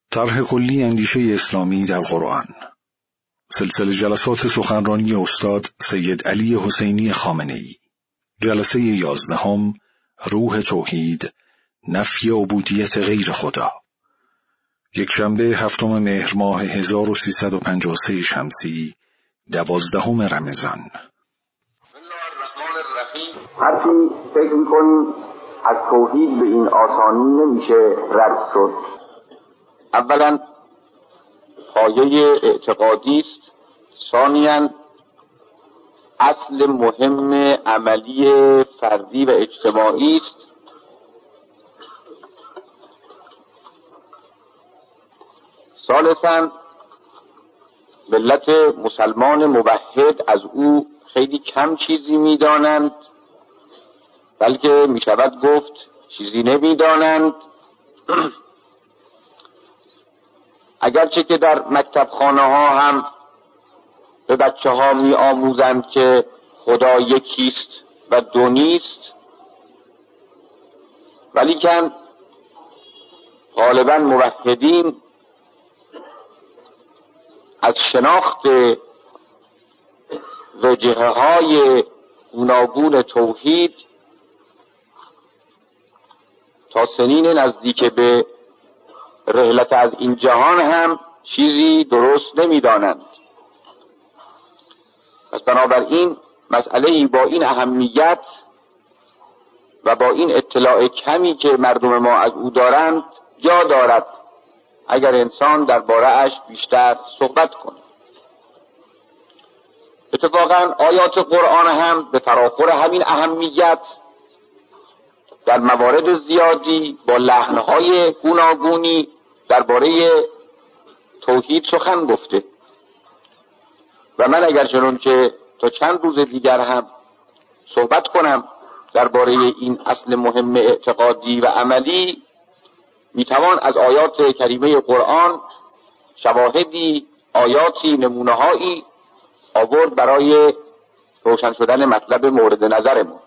طرح کلی اندیشه اسلامی در قرآن. سلسله جلسات سخنرانی استاد سید علی حسینی خامنه‌ای. جلسه 11، روح توحید، نفی عبودیت غیر خدا. یکشنبه 7 مهر ماه 1353 شمسی، 12 رمضان. هرچی فکر می‌کنیم از توحید به این آسانی نمیشه رد شد. اولا پایه اعتقادی است، ثانیاً اصل مهم عملی فردی و اجتماعی است، ثالثاً ملت مسلمان موحد از او خیلی کم چیزی می‌دانند، بلکه می‌شود گفت چیزی نمی‌دانند. اگرچه که در مکتبخانه ها هم به بچه ها می آموزند که خدا یکیست و دو نیست، ولیکن غالباً موحدین از شناخت وجهه های گوناگون توحید تا سنین نزدیک به رحلت از این جهان هم چیزی درست نمی‌دانند. پس بنابراین مسئله‌ای با این اهمیت و با این اطلاع کمی که مردم ما از او دارند جا دارد اگر انسان درباره اش بیشتر صحبت کنه. اتفاقاً آیات قرآن هم به فراخور همین اهمیت در موارد زیادی با لحن‌های گوناگونی درباره توحید سخن گفته و من اگر چنون که تا چند روز دیگر هم صحبت کنم درباره این اصل مهم اعتقادی و عملی، میتوان از آیات کریمه قرآن شواهدی، آیاتی، نمونه‌هایی آورد برای روشن شدن مطلب مورد نظرمون.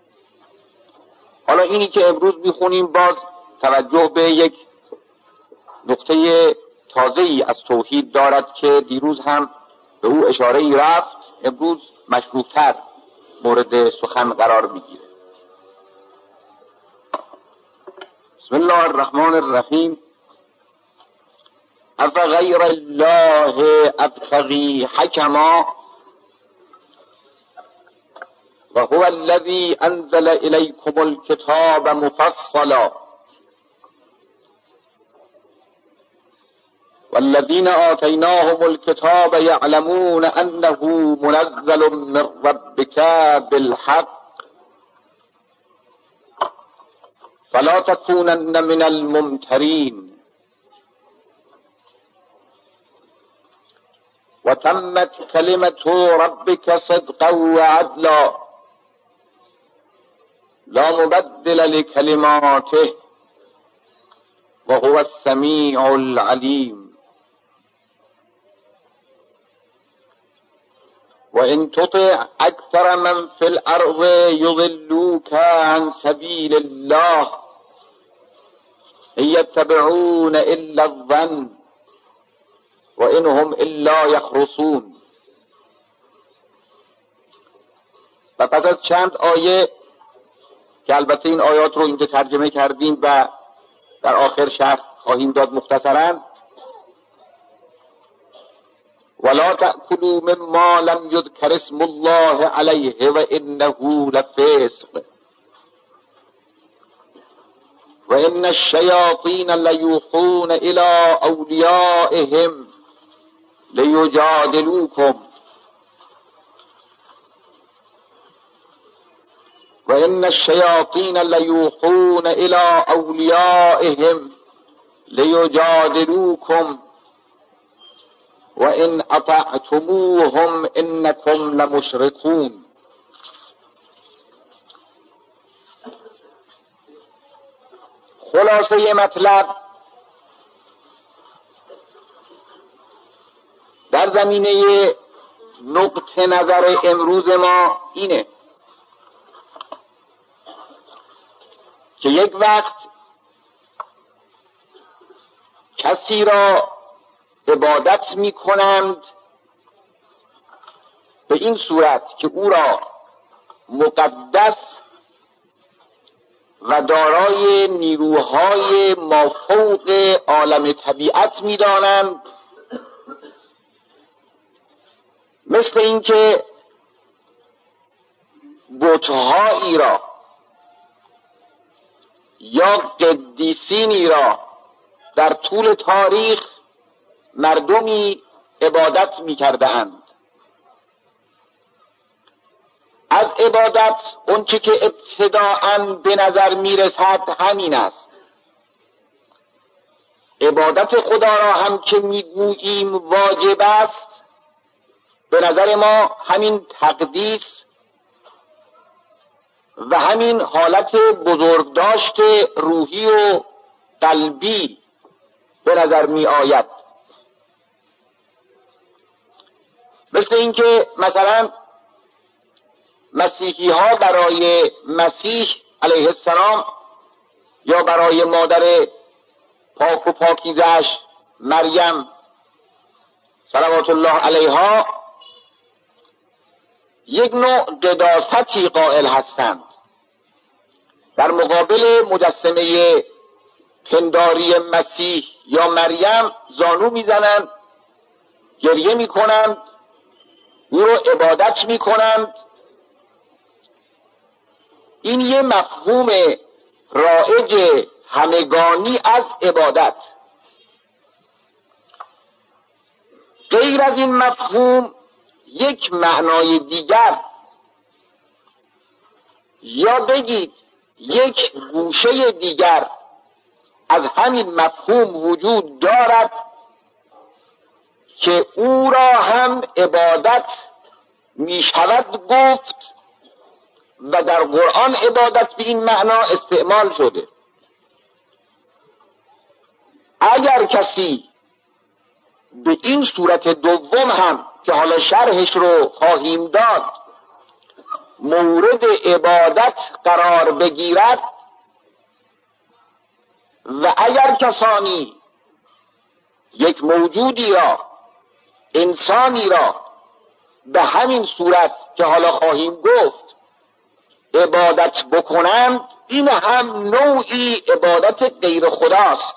حالا اینی که امروز میخونیم باز توجه به یک نقطه تازه‌ای از توحید دارد که دیروز هم به او اشاره‌ای رفت، امروز مشروط‌تر مورد سخن قرار میگیره. بسم الله الرحمن الرحیم. افغیر الله ابتغی حکما و هو الذی انزل الیکم الکتاب مفصلا والذین آتیناهم الکتاب یعلمون انه منزل من ربک بالحق فلا تکونن من الممترین و تمت کلمة ربک صدقا و عدلا لا مبدل لکلماته و هو السمیع العلیم. وَإِن تُطِعْ أَكْثَرَ مَنْ فِي الْأَرْضِ يُضِلُّوكَ عَنْ سَبِيلِ اللَّهِ إِنْ يَتَّبِعُونَ إِلَّا الظَّنَّ وَإِنْ هُمْ إِلَّا يَخْرُصُونَ. و پس از چند آیه که البته این آیات رو اینجا ترجمه کردیم و در آخر شرح خواهیم داد مختصراً، ولا تأكلوا مما لم يذكر اسم الله عليه وإنه لفسق وإن الشياطين ليوحون إلى أوليائهم ليجادلوكم وإن الشياطين ليوحون إلى أوليائهم ليجادلوكم وَإِنْ أَطَعْتُمُوهُمْ إِنَّكُمْ لَمُشْرِكُونَ. خلاصه مطلب در زمینه نقطه نظر امروز ما اینه که یک وقت کسی را عبادت می کنند به این صورت که او را مقدس و دارای نیروهای مافوق عالم طبیعت می دانند، مثل اینکه بت‌هایی را یا قدیسینی را در طول تاریخ مردمی عبادت می کرده‌اند. از عبادت اونچه که ابتداءً به نظر می رسد همین است. عبادت خدا را هم که می گوییم واجب است، به نظر ما همین تقدیس و همین حالت بزرگداشت روحی و قلبی به نظر می آید. مثل اینکه مثلا مسیحی ها برای مسیح علیه السلام یا برای مادر پاک و پاکیزش مریم صلوات الله علیها یک نوع قداستی قائل هستند. در مقابل مجسمه پنداری مسیح یا مریم زانو میزنند، گریه میکنند، او رو عبادت میکنند. این یه مفهوم رایج همگانی از عبادت. غیر از این مفهوم یک معنای دیگر یا بگید یک گوشه دیگر از همین مفهوم وجود دارد که او را هم عبادت می شود گفت و در قرآن عبادت به این معنا استعمال شده. اگر کسی به این صورت دوم هم که حالا شرحش رو خواهیم داد مورد عبادت قرار بگیرد و اگر کسانی یک موجودی را، انسانی را به همین صورت که حالا خواهیم گفت عبادت بکنند، این هم نوعی عبادت غیر خداست.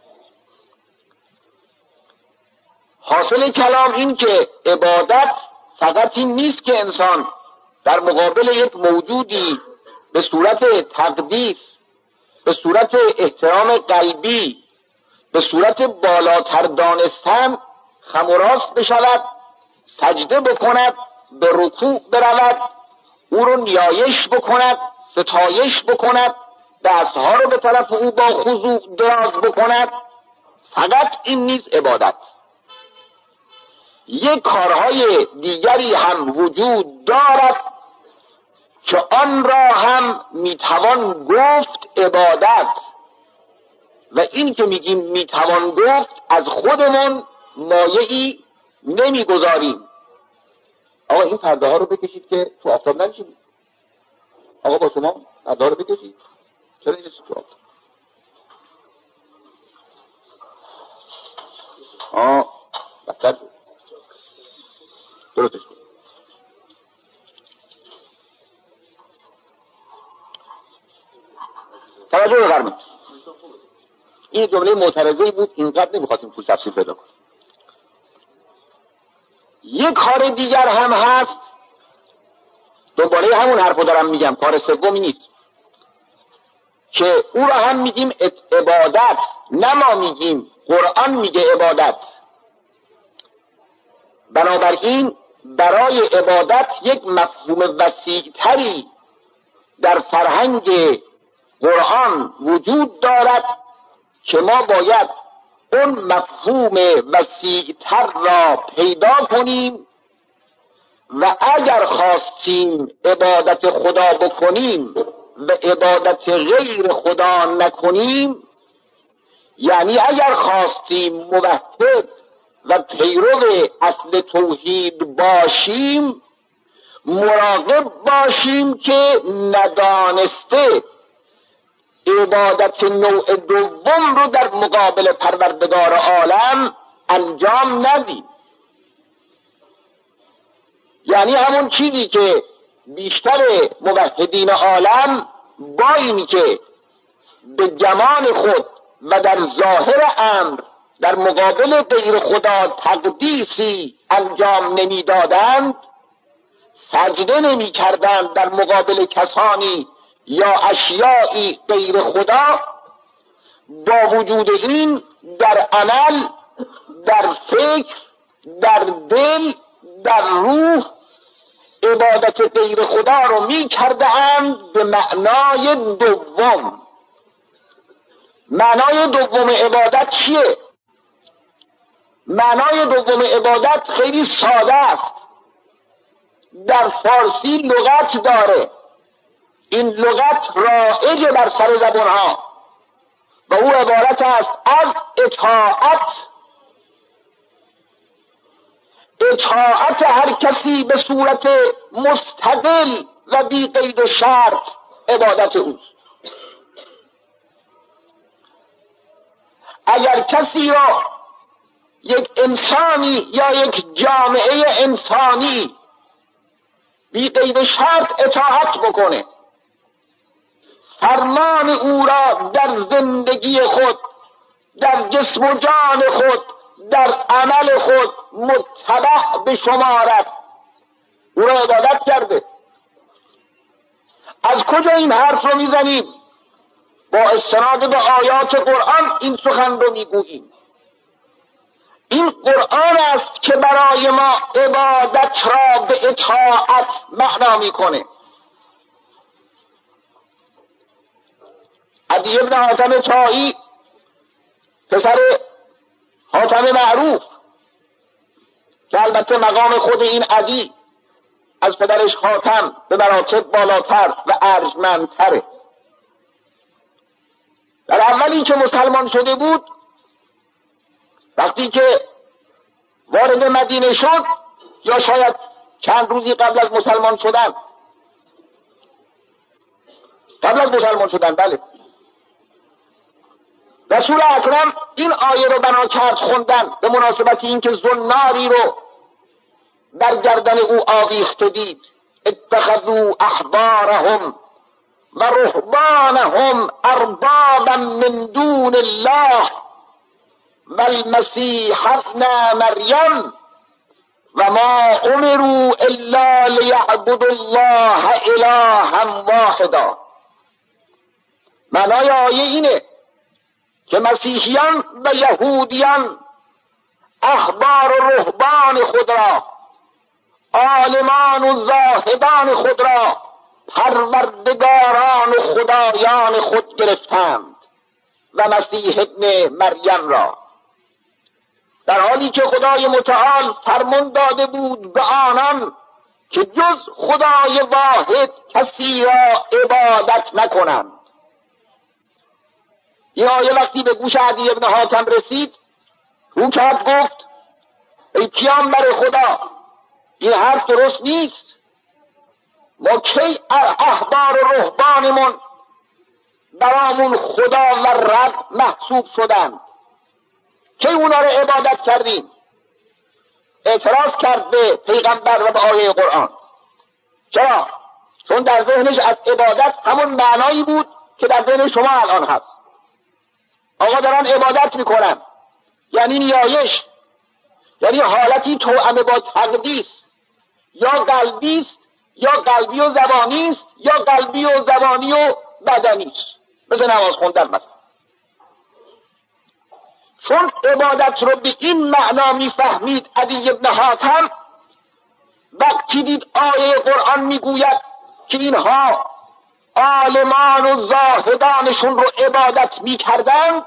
حاصل کلام این که عبادت فقط این نیست که انسان در مقابل یک موجودی به صورت تقدیس، به صورت احترام قلبی، به صورت بالاتر دانستن خم و راست بشود، سجده بکند، به رکوع برود، او رو نیایش بکند، ستایش بکند، دستها رو به طرف او با خضوع دراز بکند. فقط این نیست عبادت. یک کارهای دیگری هم وجود دارد که آن را هم میتوان گفت عبادت، و این که میگیم میتوان گفت از خودمون مایعی نمیگذاریم. آقا این پرده ها رو بکشید که تو آفتاب ننشینید. آقا با شما پرده ها رو بکشید. چرا اینجا تو آفتاب؟ بهتر شد. درستش کن. توجه بفرمایید. این جمله معترضه‌ای بود، اینقدر نمیخواستیم پول تفسیر پیدا کنیم. یک کار دیگر هم هست، دنباله همون حرفو دارم میگم، کار سومی نیست، که او را هم میگیم عبادت، نه ما میگیم، قرآن میگه عبادت. بنابراین برای عبادت یک مفهوم وسیع‌تری در فرهنگ قرآن وجود دارد که ما باید اون مفهوم وسیع‌تر را پیدا کنیم و اگر خواستیم عبادت خدا بکنیم و عبادت غیر خدا نکنیم، یعنی اگر خواستیم موحد و پیرو اصل توحید باشیم، مراقب باشیم که ندانسته عبادت نوع دوم رو در مقابل پروردگار عالم انجام ندیم. یعنی همون چیزی که بیشتر موحدین عالم با اینی که به گمان خود و در ظاهر امر در مقابل غیر خدا تقدیسی انجام نمیدادند، سجده نمی کردند در مقابل کسانی یا اشیایی غیر خدا، با وجود این در عمل، در فکر، در دل، در روح عبادت غیر خدا رو می کردند به معنای دوم. معنای دوم عبادت چیه؟ معنای دوم عبادت خیلی ساده است. در فارسی لغت داره، این لغت رایج بر سر زبانها و او عبارت است از اطاعت هر کسی به صورت مستقل و بی قید و شرط عبادت اوست. اگر کسی را یک انسانی یا یک جامعه انسانی بی قید شرط اطاعت بکنه، فرمان او را در زندگی خود، در جسم و جان خود، در عمل خود متبع بشمارد، او را عبادت کرده. از کجا این حرف رو میزنیم؟ با استناد به آیات قرآن این سخن رو میگوییم. این قرآن است که برای ما عبادت را به اطاعت معنا میکنه. عدی ابن حاتم طایی، پسر حاتم معروف که البته مقام خود این عدی از پدرش حاتم به مراتب بالاتر و ارجمندتره، در اولی که مسلمان شده بود، وقتی که وارد مدینه شد یا شاید چند روزی قبل از مسلمان شدن، بله، رسول اکرم این آیه رو بنا کرد خوندن به مناسبت این که زناری رو بر گردن او آویخته دید. اتخذوا احبارهم و رهبانهم اربابا من دون الله و المسیح ابن مریم و ما امروا الا لیعبدوا الله الها واحدا. معنای آیه اینه که مسیحیان و یهودیان احبار و رهبان خود را، عالمان و زاهدان خود را پروردگاران و خدایان خود گرفتند و مسیح ابن مریم را، در حالی که خدای متعال فرمان داده بود به آنان که جز خدای واحد کسی را عبادت نکنند. این آیه وقتی به گوش عدی ابن حاتم رسید، رو کرد گفت ای پیامبر خدا، این حرف درست نیست. ما کی احبار و رهبانمون برامون خدا و رب محسوب شدند؟ کی اونا رو عبادت کردیم؟ اعتراض کرد به پیغمبر و به آیه قرآن. چرا؟ چون در ذهنش از عبادت همون معنایی بود که در ذهن شما الان هست. آقا دارن عبادت میکنن، یعنی نیایش، یعنی حالتی توأم با تقدیس، یا قلبی است یا قلبی و زبانی است یا قلبی و زبانی و بدنی است، مثل نماز خوندن مثلا. چون عبادت رو به این معنا میفهمید عدی ابن حاتم، وقتی دید آیه قرآن میگوید که اینها عالمان و زاهدانشون رو عبادت میکردند،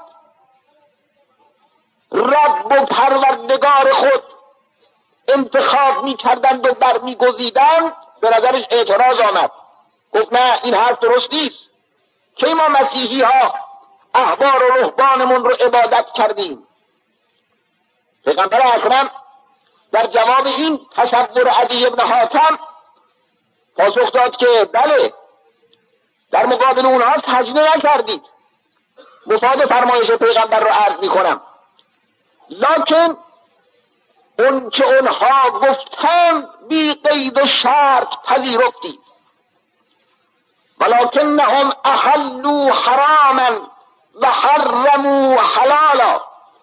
رب و پروردگار خود انتخاب میکردند و برمیگزیدند، به نظرش اعتراض آمد. گفت نه، این حرف درست نیست که ما مسیحی ها احبار و رهبانمون رو عبادت کردیم. پیغمبر اکرم در جواب این تصور عدی ابن حاتم پاسخ داد که بله، در مقابل اونها سجده نکردید، مفاد فرمایش پیغمبر رو عرض میکنم. لکن اون که اونها گفتند بی قید و شرط پذیرفتید. ولکنهم احلوا حراما و حرموا حلالا.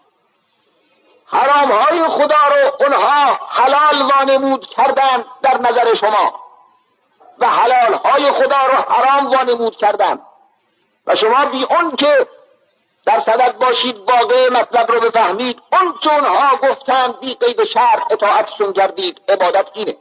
حرام های خدا رو اونها حلال وانمود کردند در نظر شما و حلال های خدا رو حرام وانمود کردند و شما بی اون که در صدد باشید واقع مطلب رو بفهمید، اون که اونها گفتند بی قید شرط اطاعتشون کردید. عبادت اینه.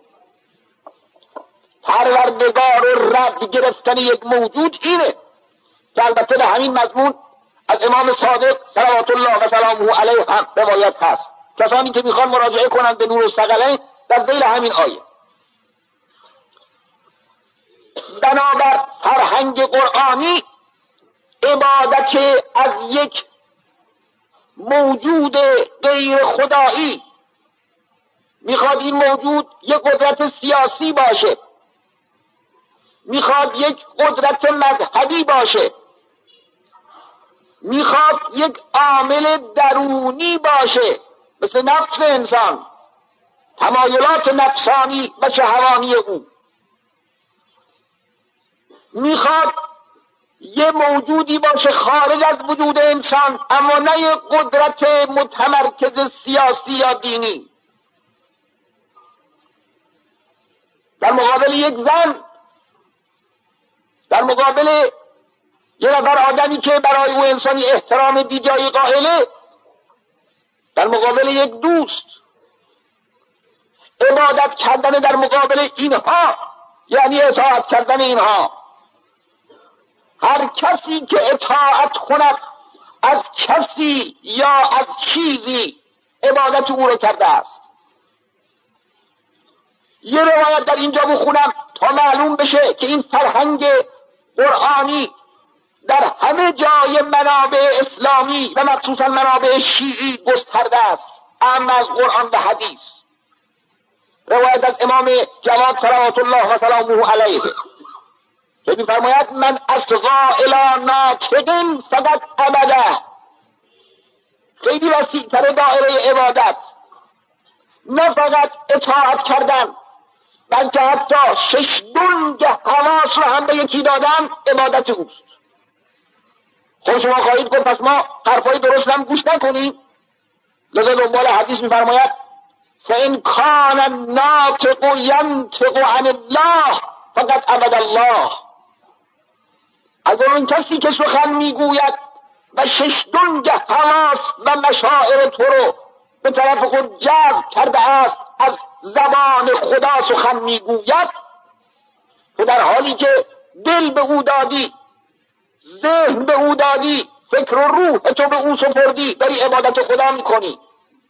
پروردگار و رب گرفتن یک موجود اینه که البته به همین مضمون از امام صادق صلوات الله و سلامه علیه هم روایت هست. کسانی که میخوان مراجعه کنند به نور الثقلین در ذیل همین آیه. بنابر فرهنگ قرآنی عبادت از یک موجود غیر خدایی میخواد این موجود یک قدرت سیاسی باشه، میخواد یک قدرت مذهبی باشه، میخواد یک عامل درونی باشه مثل نفس انسان، تمایلات نفسانی و شهوانی او، میخواد یه موجودی باشه خارج از وجود انسان اما نه یک قدرت متمرکز سیاسی یا دینی. در مقابل یک زن، در مقابل یه نفر آدمی که برای او انسانی احترام بیجایی قائله، در مقابل یک دوست، عبادت کردن در مقابل اینها یعنی اطاعت کردن اینها. هر کسی که اطاعت کند از کسی یا از چیزی عبادت او رو کرده است. یه روایت در اینجا بخونم تا معلوم بشه که این فرهنگ قرآنی در همه جای منابع اسلامی و مخصوصا منابع شیعی گسترده است، اما از قرآن و حدیث. روایت از امام جواد صلوات الله و سلامه علیه که می‌فرماید من اصغا الی ناطق فقط ابدا. خیلی وسیع‌تر دایره عبادت، نه فقط اطاعت کردن بلکه حتی 6 دنگ حواس رو هم به یکی دادن عبادت اوست. خب شما خواهید گفت پس ما حرفای درست هم گوش نکنیم، لذا دنبال حدیث می‌فرماید فإن کان الناطق ینطق عن الله فقط عبد الله. اگر اون کسی که سخن میگوید و 6 دنگ حواس و مشاعر تو رو به طرف خود جذب کرده است از زبان خدا سخن میگوید، تو در حالی که دل به او دادی، ذهن به او دادی، فکر و روح تو به او سپردی، داری عبادت خدا میکنی.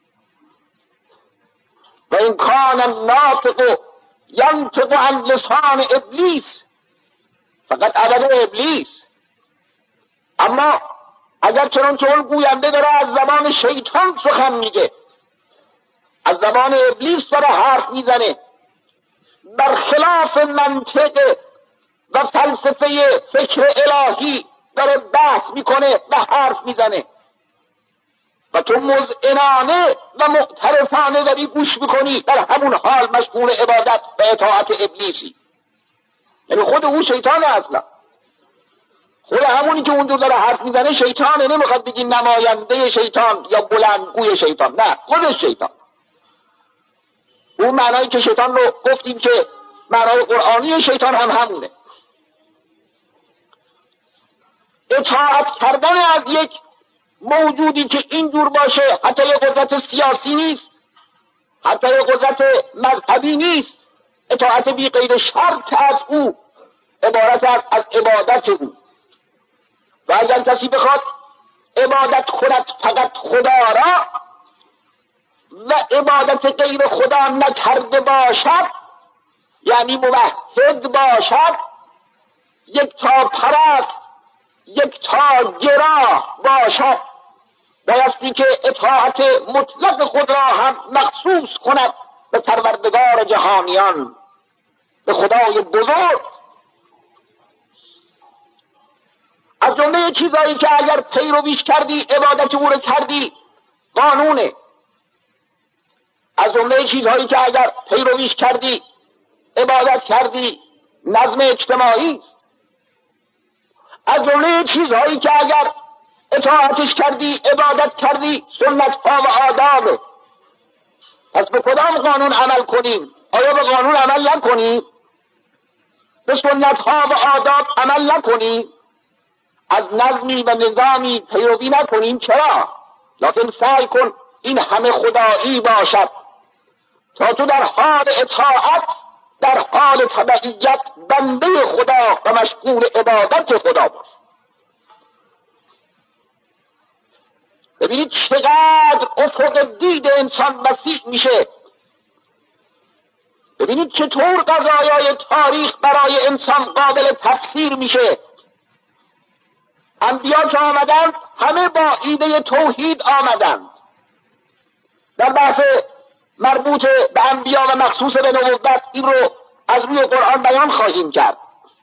و این کان الناطق ینطق عن لسان ابلیس فقط عبد ابلیس. اما اگر چنانچه اون گوینده داره از زبان شیطان سخن میگه، از زبان ابلیس داره حرف میزنه، برخلاف منطق و فلسفه فکر الهی داره بحث میکنه و حرف میزنه و تو مذعنانه و معترفانه داری گوش میکنی، در همون حال مشغول عبادت و اطاعت ابلیسی. یعنی خود او شیطانه، اصلا خود همونی که اون داره حرف میزنه شیطانه. نمیخواد بگی نماینده شیطان یا بلندگوی شیطان، نه، خودش شیطان. اون معنایی که شیطان رو گفتیم که معنای قرآنی شیطان هم همونه. اطاعت کردن از یک موجودی که اینجور باشه، حتی یک قدرت سیاسی نیست، حتی یک قدرت مذهبی نیست، اطاعت بی قید شرط از او عبارت است از عبادت او. و اگر کسی بخواد عبادت کند فقط خدا را و عبادت غیر خدا نکرده باشد، یعنی موحد باشد، یک تا پرست، یک تا گرا باشد، بایستی که اطاعت مطلق خود را هم مخصوص کند به پروردگار جهانیان، به خدای بزرگ. از جمله چیزایی که اگر پیرویش کردی عبادت او رو کردی قانونه. از جمله چیزهایی که اگر پیرویش کردی عبادت کردی نظم اجتماعی. از جمله چیزهایی که اگر اطاعتش کردی عبادت کردی سنت ها و آداب. پس به کدام قانون عمل کنیم؟ آیا به قانون عمل نکنیم؟ به سنت ها و آداب عمل نکنیم؟ از نظمی و نظامی پیروی نکنیم؟ چرا؟ لکن سعی کن این همه خدایی باشد تا تو در حال اطاعت، در حال تبعیت بنده خدا و مشغول عبادت خدا باش. ببینید چقدر افق دید انسان وسیع میشه. ببینید چطور قضایای تاریخ برای انسان قابل تفسیر میشه. انبیا که آمدند همه با ایده توحید آمدند. در بحث مربوط به انبیا و مخصوص به نبوت این رو از روی قرآن بیان خواهیم کرد.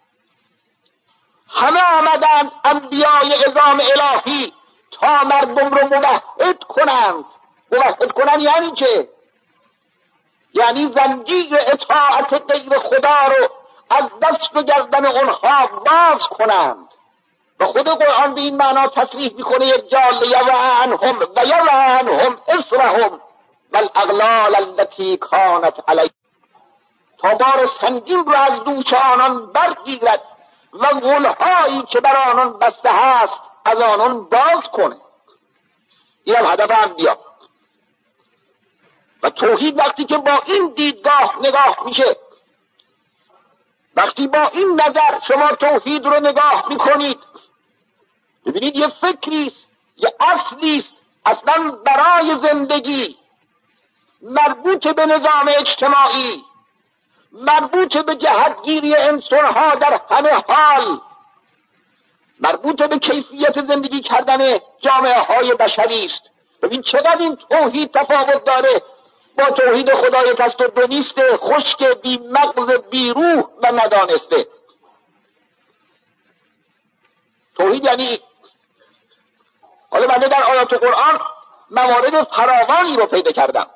همه آمدند انبیای عظام الهی تا مردم رو موحد کنند. موحد کنند یعنی چه؟ یعنی زنجیر اطاعت غیر خدا رو از دست و گردن اونها باز کنند. و خود قرآن به این معنا تصریح میکنه یک جا لیضع عنهم و یضع عنهم اصرهم والاغلال التي كانت علیهم، تا بار سنگین رو از دوش آنان برگیرد و غلهایی که بر آنان بسته هست از آنان باز کنه. این هم هدف انبیا. و توحید وقتی که با این دیدگاه نگاه میشه، وقتی با این نظر شما توحید رو نگاه میکنید، ببینید یه فکریست، یه اصلیست اصلا برای زندگی، مربوط به نظام اجتماعی، مربوط به جهتگیری انسانها در همه حال، مربوط به کیفیت زندگی کردن جامعه های بشری است. ببین چقدر این توحید تفاوت داره با توحید خدای پست و دونیسته، خشک، بی مغز، بی روح و ندانسته. توحید یعنی، حالا من در آیات قرآن موارد فراوانی رو پیدا کردم.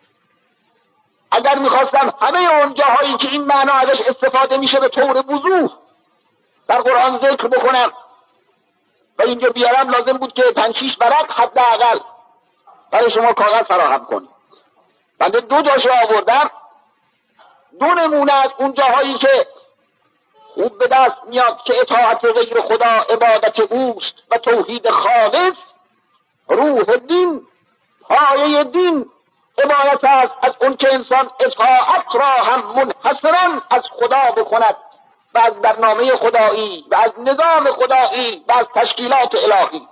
اگر میخواستم همه اون جاهایی که این معنا ازش استفاده میشه به طور وضوح در قرآن ذکر بکنم و اینجا بیارم، لازم بود که 5-6 ورق حداقل برای شما کاغذ فراهم کنیم. بنده 2 جاشو آوردم، 2 نمونه از اون جاهایی که خوب به دست میاد که اطاعت غیر خدا عبادت اوست و توحید خالص روح دین، پایه دین عبارت است از اون که انسان اطاعت را هم منحصرا از خدا بکند و از برنامه خدایی و از نظام خدایی و از تشکیلات الهی.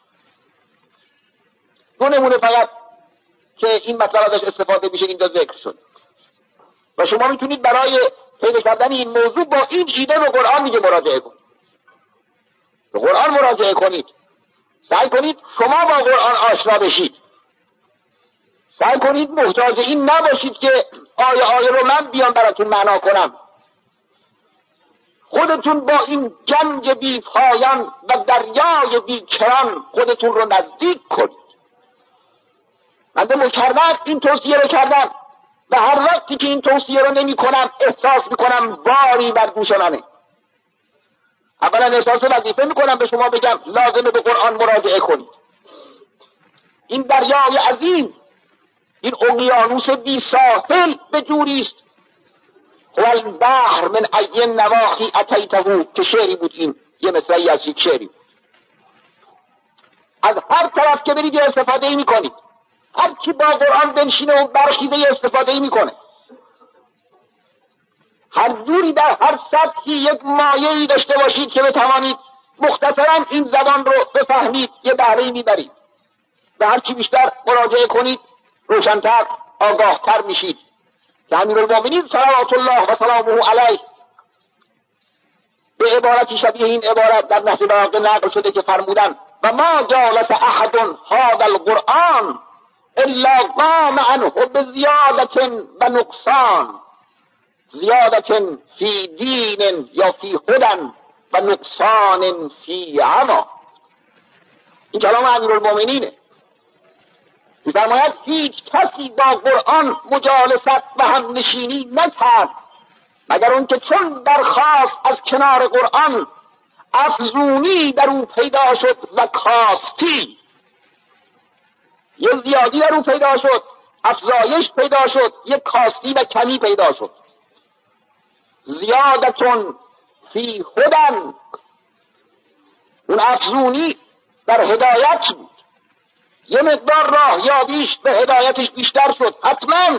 2 نمونه فقط که این مطلب ازش استفاده میشه اینجا ذکر شد و شما میتونید برای پیدا کردن این موضوع با این ایده به قرآن میگه مراجعه کنید. به قرآن مراجعه کنید، سعی کنید شما با قرآن آشنا بشید، سعی کنید محتاج این نباشید که آیه رو من بیام براتون معنا کنم. خودتون با این گنج بی پایان و دریای بی کران خودتون رو نزدیک کنید. من مکرر این توصیه رو کردم و هر وقتی که این توصیه رو نمی کنم احساس می کنم باری بر دوش منه. اولا احساس وظیفه می کنم به شما بگم لازمه به قرآن مراجعه کنید. این دریای عظیم، این اقیانوس بی ساحل به جوریست. هو البحر من ای نواحی اتیته، که شعری بود، این یه مصرعی از یک شعری. از هر طرف که برید استفاده ای می کنید. هر کی با قرآن بنشینه و برخیزه استفاده ای میکنه. هر جوری در هر سطحی یک مایه‌ای داشته باشید که بتوانید مختصرا این زبان رو بفهمید، یه بهره‌ای میبرید و هر چی بیشتر مراجعه کنید روشن‌تر، آگاه‌تر میشید. که امیرالمومنین صلوات الله و سلامه علیه به عبارتی شبیه این عبارت در نهج البلاغه نقل شده که فرمودن و ما جالس احد هذا القرآن الا قام عنه بزیادت و نقصان، زیادت فی دین یا فی هدن و نقصان فی عما. این کلام امیرالمومنینه. می‌فرماید هیچ کسی با قرآن مجالست و هم نشینی نکرد مگر اون که چون برخاست از کنار قرآن افزونی در او پیدا شد و کاستی، یه زیادی در او پیدا شد، افزایش پیدا شد، یه کاستی و کمی پیدا شد. زیادتون فی هدن، اون افزونی در هدایت بود، یه مقدار راه یابیش به هدایتش بیشتر شد حتما.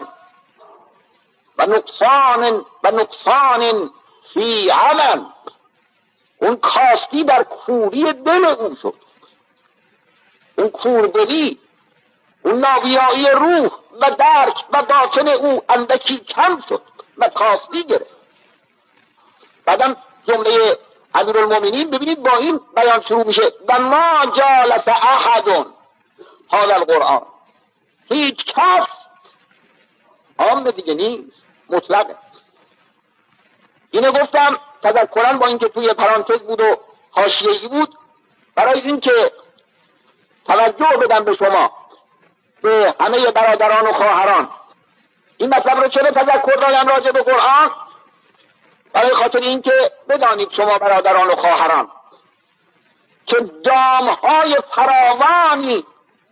و نقصان فی عمل، اون کاستی در کوری دل او شد، اون کوردلی، اون نابیایی روح و درک و باطن او اندکی کم شد و کاستی گرفت. بعدم جمله امیرالمومنین ببینید با این بیان شروع میشه: و ما جالس احد هذا القرآن. هیچ کس، عام دیگه نیست، مطلقه. اینو گفتم تذکرن با اینکه توی پرانتز بود و حاشیه‌ای بود، برای اینکه توجه بدم به شما، به همه برادران و خواهران. این مطلب رو چرا تذکر دادم راجع به قرآن؟ برای خاطر اینکه بدانید شما برادران و خواهران که دامهای فراوانی،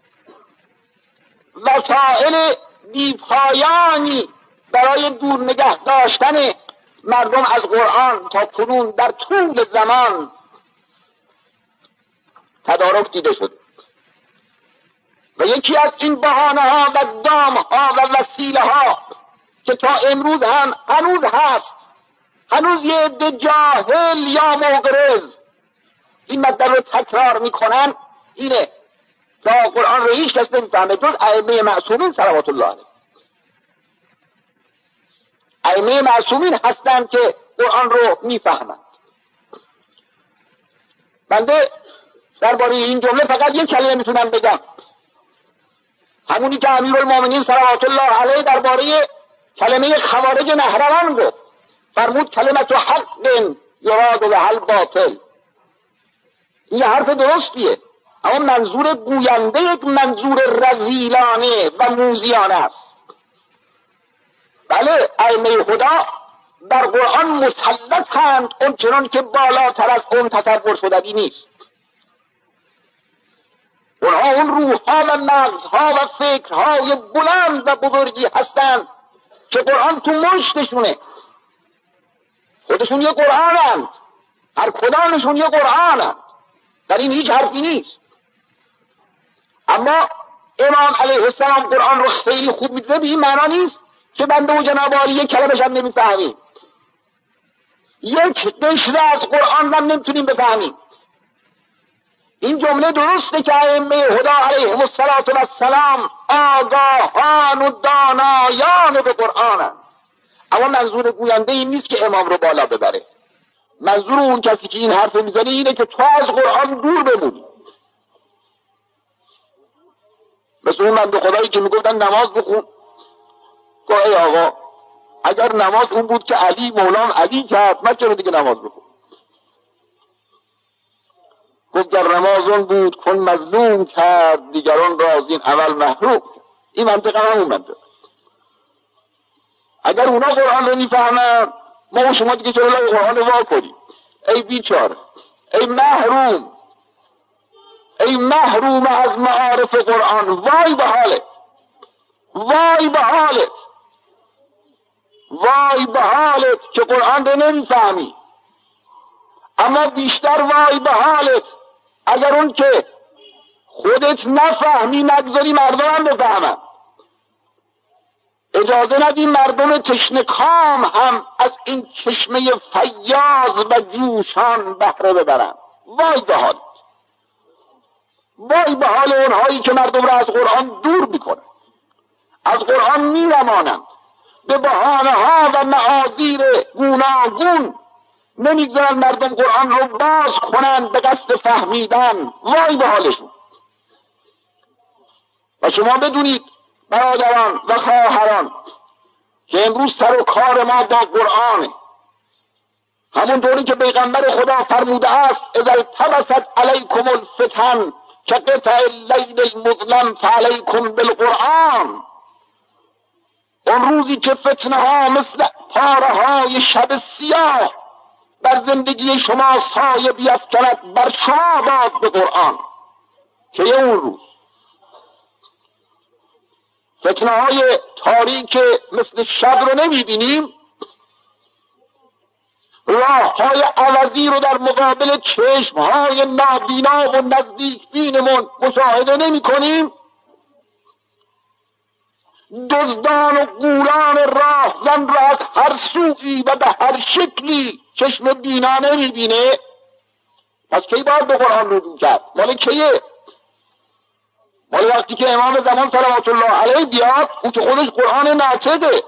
وسائل بی‌پایانی برای دور نگه داشتن مردم از قرآن تا کنون در طول زمان تدارک دیده شد و یکی از این بهانه ها و دام ها و وسیله ها که تا امروز هم هنوز هست، هنوز یه عده جاهل یا معترض این مطلب رو تکرار میکنن، اینه تا قرآن رو هیچ کس نمیفهمه جز ائمه معصومین صلوات الله علیهم. ائمه معصومین هستند که قرآن رو میفهمند. بنده درباره این جمله فقط یک کلمه میتونم بگم، همونی که امیرالمومنین صلوات الله علیه درباره کلمه خوارج نهروان گفت، فرمود کلمت حق یراد بها الباطل. این حرف درستیه، اما منظور گوینده یک منظور رذیلانه و موذیانه است. بله، ائمه خدا در قرآن مسلطند، اون چنان که بالاتر از اون تصور شدنی نیست. اونها اون روحها و مغزها و فکرهای بلند و بزرگی هستند که قرآن تو مشتشونه. خودشون یه قرآنند، هر کدامشون یه قرآنند، در این هیچ حرفی نیست. اما امام علیه السلام قرآن رو خیلی خوب میدونه، به این معنا نیست که بنده و جناب عالی یک کلمش هم نمیفهمیم، یک قشر از قرآن هم نمیتونیم بفهمیم. این جمله درسته که ائمه هدی علیهم السلام آگاهان و دانایان به قرآنند، اما منظور گوینده این نیست که امام رو بالا ببره. منظور اون کسی که این حرف میزنه اینه که تو از قرآن دور بمونی. مثل اون بنده خدایی که میگفتن نماز بخون، گفت ای آقا اگر نماز اون بود که علی مولام علی کرد، من چرا دیگه نماز بخون؟ گفت گر نماز اون بود کن مظلوم کرد، دیگران را از این عمل محروم. این منطقه همون منطقه. اگر اونا قرآن رو میفهمن، ما و شما دیگه چرا لای قرآن رو وا کنیم؟ ای بیچاره، ای محروم، ای محروم از معارف قرآن، وای به حالت، وای به حالت، وای به حالت که قرآن رو نمیفهمی. اما بیشتر وای به حالت اگر اون که خودت نفهمی نگذاری مردم هم بفهمن. اجازه ندیم مردم تشنه کام هم از این چشمه فیاض و جوشان بهره ببرن. وای به حالت، وای به حال اونهایی که مردم را از قرآن دور میکنن، از قرآن میرمانند، به بهانه ها و معاذیر گوناگون نمیگذارن مردم قرآن رو باز کنند به قصد فهمیدن. وای به حالشون. و شما بدونید برادران و خواهران که امروز سر و کار ما با قرآنه. همون طوری که پیغمبر خدا فرموده است اذا التبست علیکم الفتن که قطع اللیل المظلم فعلیکم بالقرآن. اون روزی که فتنه ها مثل پاره های شب سیاه بر زندگی شما سایه بیفکند، بر شما باد به قرآن. که اون روز فتنه های تاریک مثل شب رو نمیبینیم، راه های عوضی رو در مقابل چشم های نابینا و نزدیک بینمون مشاهده نمی کنیم، دزدان و غولان راهزن را از هر سوی و به هر شکلی چشم بینا نمی بینه. پس کی باید به قرآن رجوع کرد؟ مال کیه؟ مال وقتی که امام زمان صلوات الله علیه بیاد، اون که خودش قرآن ناطقه.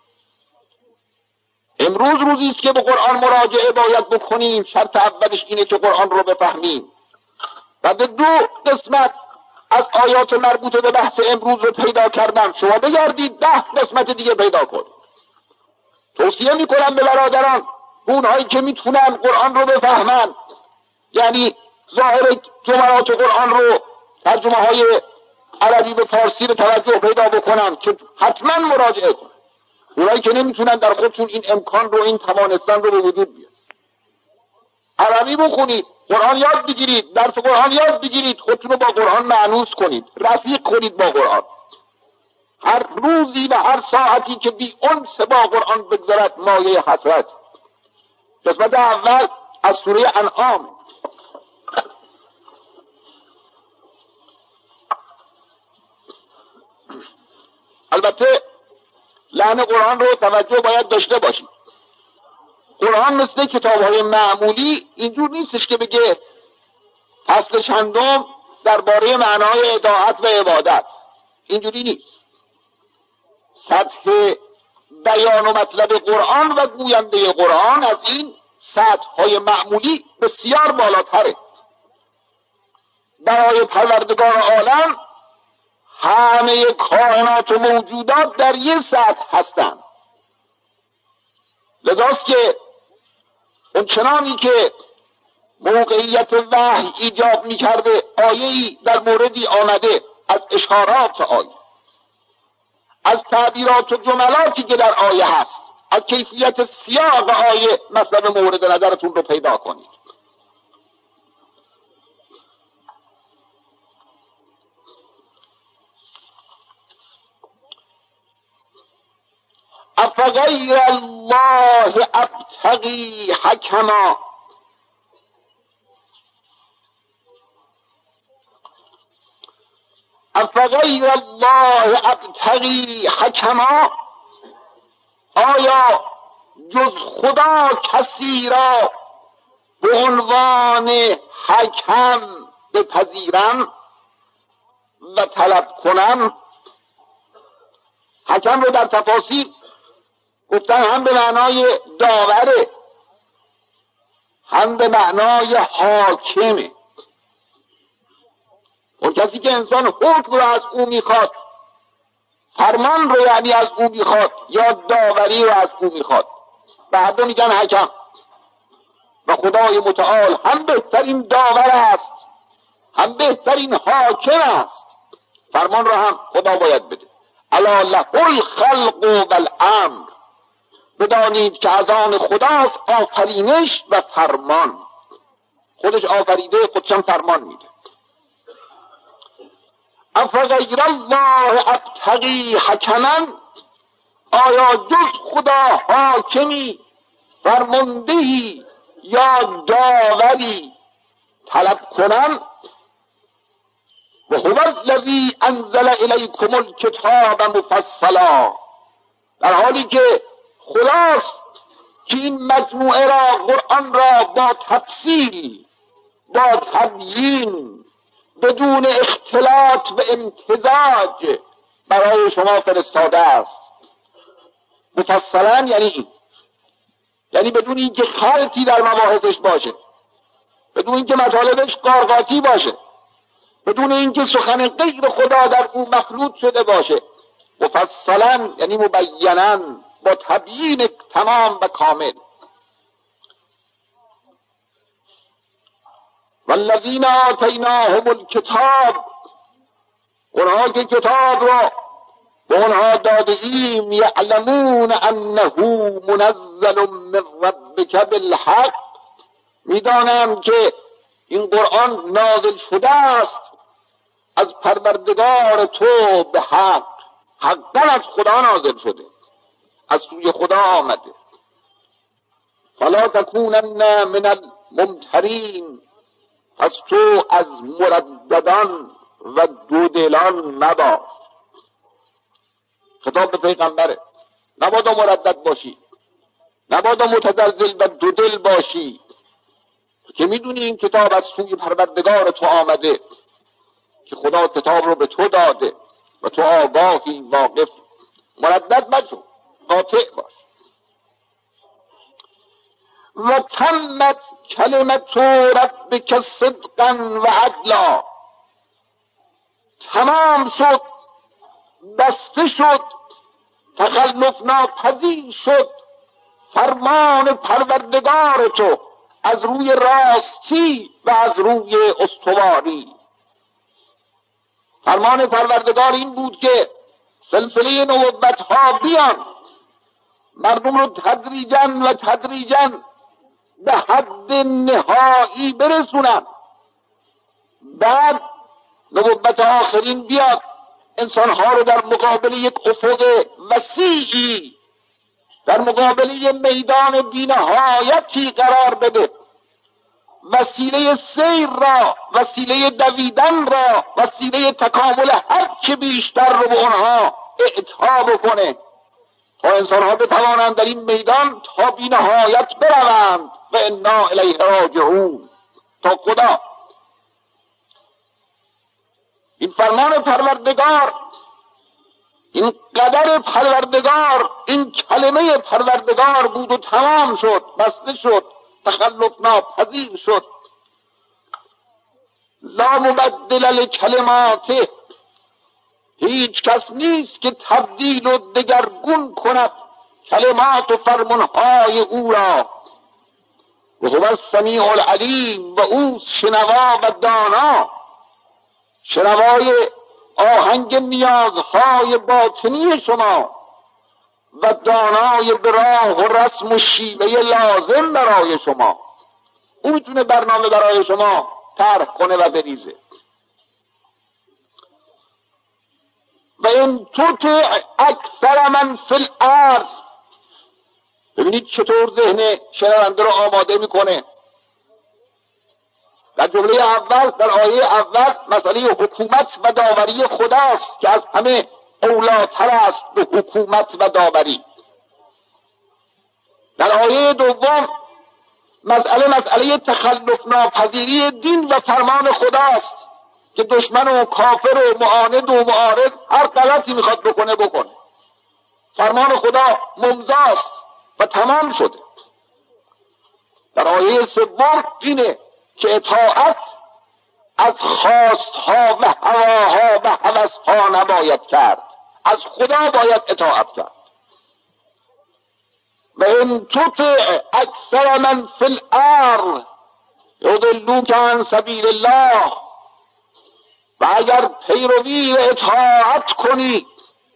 امروز روزی است که به قرآن مراجعه باید بکنیم. شرط اولش اینه که قرآن رو بفهمیم. بعد دو قسمت از آیات مربوط به بحث امروز رو پیدا کردم، شما بگردید 10 قسمت دیگه پیدا کنید. توصیه میکنم به برادران، اونهایی که میتونن قرآن رو بفهمن، یعنی ظاهر جملات قرآن رو، ترجمه های عربی به فارسی رو توجه پیدا بکنن، که حتما مراجعه کنن. اونایی که نمیتونن در خودشون این امکان رو، این توانستن رو به وجود بیارن. عربی بخونید، قرآن یاد بگیرید، درس قرآن یاد بگیرید، خودتون رو با قرآن مانوس کنید، رفیق کنید با قرآن. هر روزی و هر ساعتی که بی انس با قرآن بگذرد مایه حسرت. قسمت اول از سوره انعام. البته لحن قرآن رو توجه باید داشته باشید. قرآن مثل کتاب‌های معمولی اینجور نیستش که بگه فصل چندم درباره معنای اطاعت و عبادت. اینجوری نیست. سطح بیان و مطلب قرآن و گوینده قرآن از این سطح‌های معمولی بسیار بالاتره. برای پروردگار عالم همه کائنات و موجودات در یک سطح هستند. لذاست که اون چنانی که موقعیت وحی ایجاب می‌کرده، آیه‌ای در موردی آمده، از اشارات آیه، از تعبیرات و جملاتی که در آیه هست، از کیفیت سیاق آیه مطلب مورد نظرتون رو پیدا کنید. افغیر الله ابتغی حکما. افغیر الله ابتغی حکما. آیا جز خدا کسی را به عنوان حکم بپذیرم و طلب کنم؟ حکم رو در تفاسیر گفتن هم به معنای داوره، هم به معنای حاکمه. اون کسی که انسان حکم رو از او میخواد، فرمان رو یعنی از او میخواد، یا داوری رو از او میخواد، بعد میگن حکم. و خدای متعال هم بهترین داور است، هم بهترین حاکم است. فرمان رو هم خدا باید بده. الا له الخلق والامر. بدانید که از آن خداست آفرینش و فرمان. خودش آفریده، خودشم فرمان میده. افغیر الله ابتغی حکما. آیا جز خدا حاکمی، فرماندهی یا داوری طلب کنم؟ و هو الذی انزل الیکم الکتاب مفصلا. در حالی که خلاص که این مجموعه را، قرآن را با تفصیل، با تبیین، بدون اختلاط و امتزاج برای شما فرستاده است. مفصلا یعنی این، یعنی بدون اینکه خلطی در مباحثش باشه، بدون اینکه مطالبش قارقاتی باشه، بدون اینکه سخن غیر خدا در او مخلوط شده باشه. مفصلا یعنی مبینا، با تبیین تمام و کامل. والذین آتیناهم الکتاب، اونها که کتاب را به اونها داده ایم، یعلمون انه منزل من ربک بالحق، میدانند که این قرآن نازل شده است از پروردگار تو به حق، حقا از خدا نازل شده، از سوی خدا آمده. فلا تکونن من الممترین، پس تو از مرددان و دودلان مباش. خطاب به پیغمبره، نبادا مردد باشی، نبادا متزلزل و دودل باشی، که میدونی این کتاب از سوی پروردگار تو آمده، که خدا کتاب رو به تو داده و تو آگاهی واقف. مردد مشو، قاطع باش. و تمت کلمت ربک صدقا و عدلا، تمام شد، بسته شد، تخلف ناپذیر شد فرمان پروردگار تو از روی راستی و از روی استواری. فرمان پروردگار این بود که سلسله نبوت‌ها بیان، مردم رو تدریجاً به حد نهایی برسونن، بعد نبوت آخرین بیاد، انسانها رو در مقابل یک افق وسیعی، در مقابل میدان بی‌نهایتی قرار بده، وسیله سیر را، وسیله دویدن را، وسیله تکامل هر چه بیشتر رو به اونها اعطا بکنه تا انسانها بتوانند در این میدان تا بی‌نهایت بروند و انا الیه راجعون، تا خدا. این فرمان پروردگار، این قدر پروردگار، این کلمه پروردگار بود و تمام شد، بسته شد، تخلف ناپذیر شد. لا مبدل لکلماته، هیچ کس نیست که تبدیل و دگرگون کند کلمات و فرمانهای او را. و هو السمیع العلیم، و او شنوا و دانا، شنوای آهنگ نیازهای باطنی شما و دانای به راه و رسم و شیوه لازم برای شما. او میتونه برنامه برای شما طرح کنه و بریزه. و این تطع اکثر من فی الارض، ببینید چطور ذهن شنونده رو آماده میکنه. در جمله اول، در آیه اول، مسئله حکومت و داوری خداست که از همه اولاتر است به حکومت و داوری. در آیه دوم مسئله تخلف ناپذیری دین و فرمان خداست که دشمن و کافر و معاند و معارض هر غلطی میخواد بکنه. فرمان خدا ممضاست و تمام شده. در آیه سوم اینه که اطاعت از خواستها و هواها و هوسها نباید کرد، از خدا باید اطاعت کرد. و ان تطع اکثر من فی الارض یضلوک عن سبیل الله، و اگر پیروی و اطاعت کنی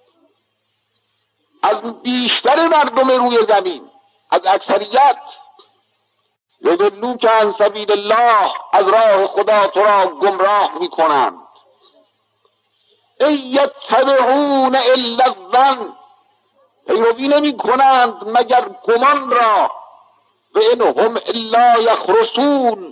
از بیشتر مردم روی زمین، از اکثریت، یضلوک عن سبیل الله، از راه خدا تو را گمراه میکنند. ای یتبعون الا الظن، پیروی نمی کنند مگر گمان را. و ان هم الا یخرصون،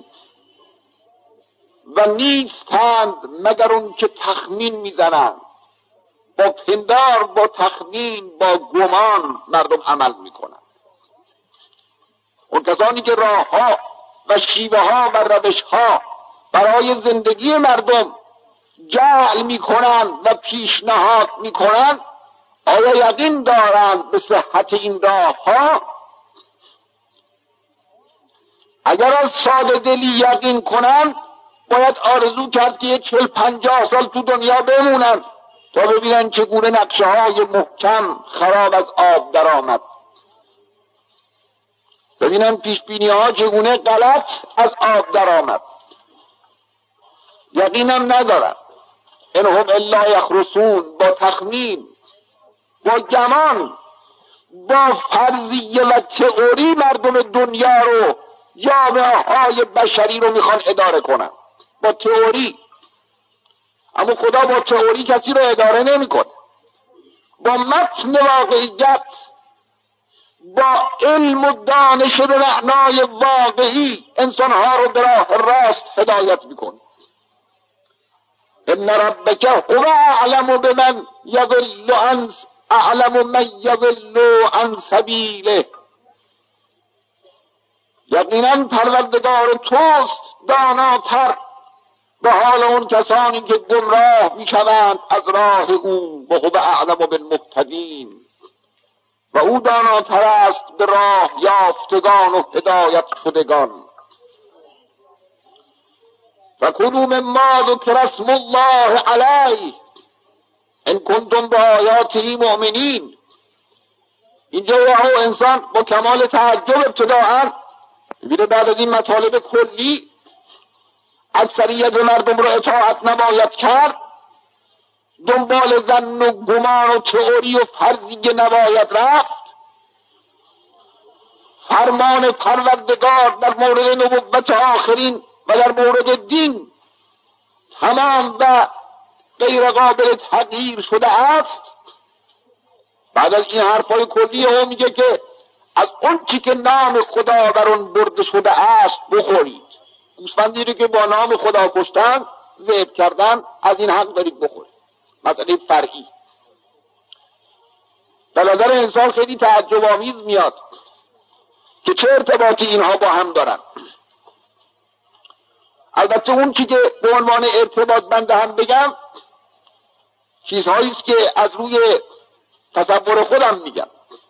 و نیستند مگر اون که تخمین میزنند. با پندار، با تخمین، با گمان مردم عمل میکنند. اون کسانی که راهها و شیوه ها و روش ها برای زندگی مردم جعل میکنند و پیشنهاد میکنند، آیا یقین دارند به صحت این راه ها؟ اگر از ساده دلی یقین کنند باید آرزو کرد که 40-50 سال تو دنیا بمونند تا ببینن چگونه نقشه های محکم خراب از آب در آمد، ببینن پیشبینی ها چگونه غلط از آب در آمد. یقینم ندارن. انهم الا یخرصون، با تخمین، با گمان، با فرضیه و تئوری مردم دنیا رو، جامعه های بشری رو میخوان اداره کنن، با تئوری. اما خدا با تئوری کسی رو اداره نمیکنه. با متن واقعیت، با علم و دانش به معنای واقعی انسانها رو به راه راست هدایت میکنه. ان ربک هو اعلم بمن یضل عن اعلم من یضل عن سبیله. یقینا پروردگار توست داناتر به حال اون کسانی که گمراه میشوند از راه او. و هو اعلم بالمهتدین، و او داناتر است به راه یافتگان و هدایت شدگان. و کلوا مما ذکر اسم الله علیه ان کنتم بآیاته مؤمنین. اینجا انسان با کمال تعجب ابتداء میبینه بعد از این مطالب کلی اکثریت مردم رو اطاعت نباید کرد، دنبال ظن و گمان و تئوری و فرضیه نباید رفت. فرمان پروردگار در مورد نبوت آخرین و در مورد دین تمام و غیر قابل تغییر شده است. بعد از این حرفای کلی هم میگه که از اون چی که نام خدا بر اون برده شده است بخورید. گوسفندی رو که با نام خدا کشتن، ذبح کردن، از این حق دارید بخورید. مسئله فرعی به نظر انسان خیلی تعجب آمیز میاد که چه ارتباطی اینها با هم دارن. البته اون چی که به عنوان ارتباط بنده هم بگم چیزهایی است که از روی تصور خودم میگم،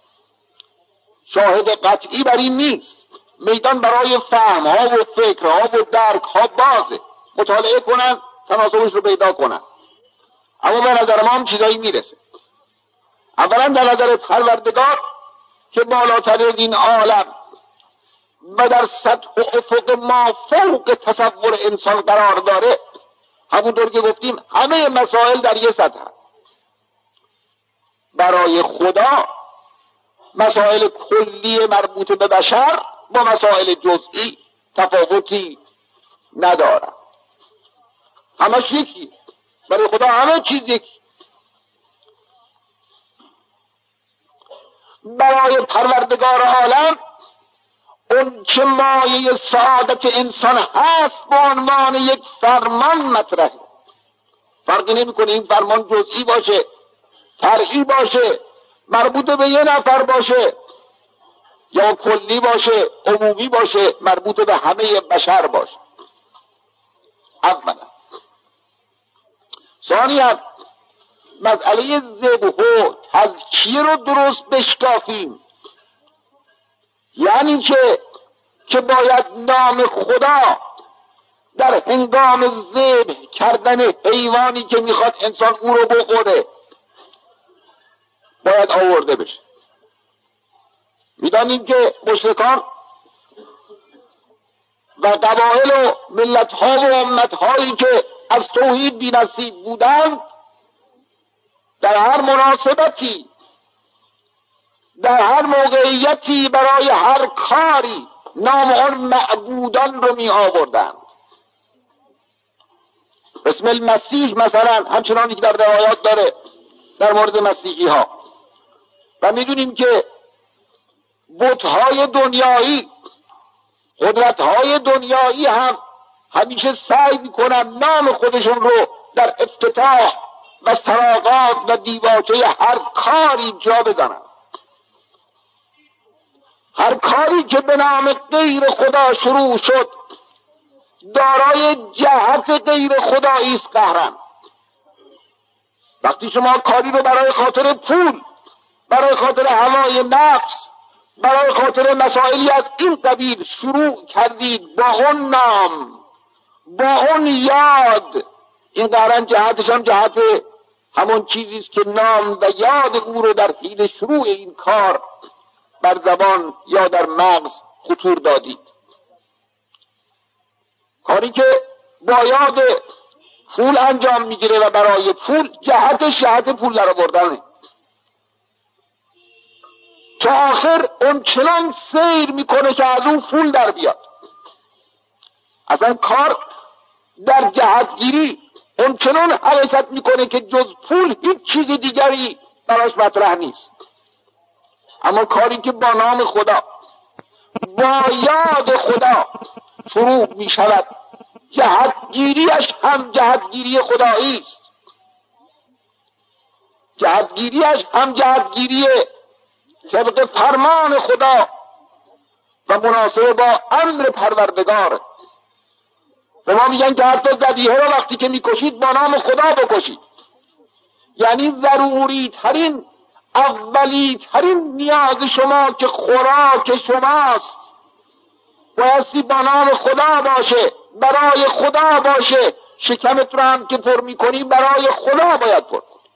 شاهد قطعی بر این نیست. میدان برای فهمها و فکرها و درکها بازه، مطالعه کنن تناسبش رو پیدا کنن. اما به نظر ما هم چیزایی میرسه. اولا در نظر پروردگار که بالاتر این عالم و در سطح و افق ما فوق تصور انسان قرار داره، همونطور که گفتیم همه مسائل در یه سطح. برای خدا مسائل کلی مربوط به بشر با مسائل جزئی تفاوتی نداره، همش یکی. برای خدا همه چیز یکی. برای پروردگار عالم اون که مایه سعادت انسان هست به عنوان یک فرمان مطرحه. فرقی نمیکنه این فرمان جزئی باشه، فرعی باشه، مربوط به یه نفر باشه، یا کلی باشه، عمومی باشه، مربوط به همه بشر باشه. اولا. ثانیاً مسئله ذبح و تزکیه رو درست بشکافیم. یعنی که باید نام خدا در هنگام ذبح کردن حیوانی که میخواد انسان او رو بخوره باید آورده بشه. میدانیم که مشرکان و قبایل و ملت‌ها و امت‌هایی که از توحید بی‌نصیب بودند در هر مناسبتی، در هر موقعیتی، برای هر کاری نام آن معبودان رو می آوردند. اسم المسیح مثلا همچنانی که در روایات داره در مورد مسیحی ها. و میدونیم که بت‌های دنیایی، قدرت‌های دنیایی هم همیشه سعی میکنن نام خودشون رو در افتتاح و سراغات و دیباچه هر کاری جا بزنن. هر کاری که به نام غیر خدا شروع شد دارای جهت غیر خدایی است قهرن. وقتی شما کاری رو برای خاطر پول، برای خاطر هوای نفس، برای خاطر مسائلی از این قبیل شروع کردید با اون نام، با اون یاد، این قهرن جهتش هم جهت همون چیزی است که نام و یاد او رو در حین شروع این کار بر زبان یا در مغز خطور دادید. کاری که با یاد پول انجام میگیره و برای پول جهت پول در آوردنه، که آخر اون چنان سیر میکنه که از اون پول در بیاد. اصلا کار در جهتگیری اون چنان حرکت میکنه که جز پول هیچ چیز دیگری براش مطرح نیست. اما کاری که با نام خدا، با یاد خدا شروع میشود، جهتگیریش هم جهتگیری خدایی است، جهتگیریش هم جهتگیری طبق فرمان خدا و مناسب با امر پروردگار. به ما میگن که حتی ذبیحه رو وقتی که میکشید با نام خدا بکشید، یعنی ضروری ترین اولی ترین نیاز شما که خوراک شماست بایستی با نام خدا باشه، برای خدا باشه. شکمت رو هم که پر میکنی برای خدا باید پر کنی.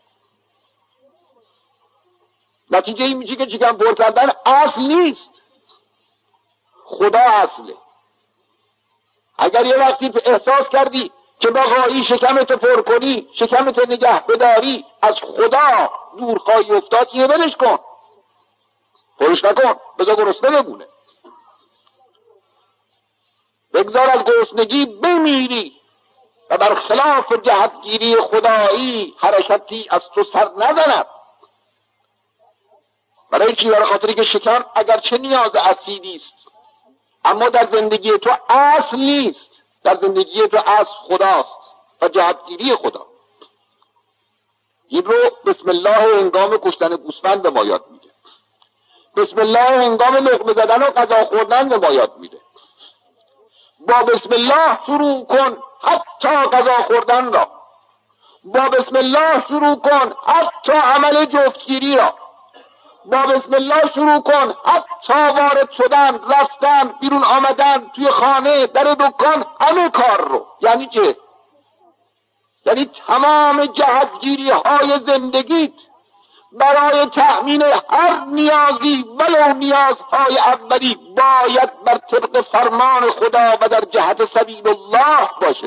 نتیجه این میشه که شکم پر کردن اصل نیست، خدا اصله. اگر یه وقتی احساس کردی که بخواهی شکمت پر کنی، شکمت نگه بداری، از خدا دور خواهی افتاد، یه ولش کن، پرش نکن، بذار گرسنه بمونه، بگذار از گرسنگی بمیری و بر خلاف جهتگیری خدایی حرکتی از تو سر نزند. برای چی؟ برای خاطری که شکم اگرچه نیاز اسیدی است اما در زندگی تو اصل نیست، در زندگی تو اصل خداست و جهتگیری خدا. این رو بسم الله هنگام کشتن گوسفند به ما یاد میده، بسم الله هنگام لقمه زدن و غذا خوردن به ما یاد میده. با بسم الله شروع کن حتی غذا خوردن را، با بسم الله شروع کن حتی عمل جفتگیری را، با بسم الله شروع کن حتی وارد شدن، رفتن، بیرون آمدن، توی خانه، در دکان، همه کار رو. یعنی چه؟ یعنی تمام جهتگیری های زندگیت برای تأمین هر نیازی ولو نیازهای اولی باید بر طبق فرمان خدا و در جهت سبیل الله باشه.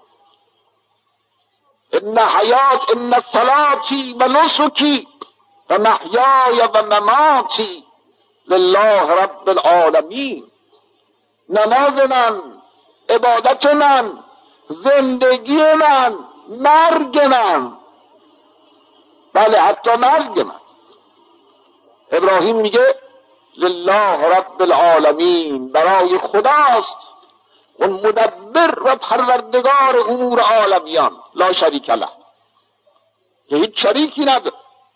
ان حیات ان صلاتی و نسکی و محیای و مماتی لله رب العالمین. نماز من، عبادت من، زندگی من، مرگ من، بله حتی مرگ من. ابراهیم میگه لله رب العالمین، برای خداست، اون مدبر و پروردگار امور عالمیان، لا شریک له، که هیچ شریکی نداره،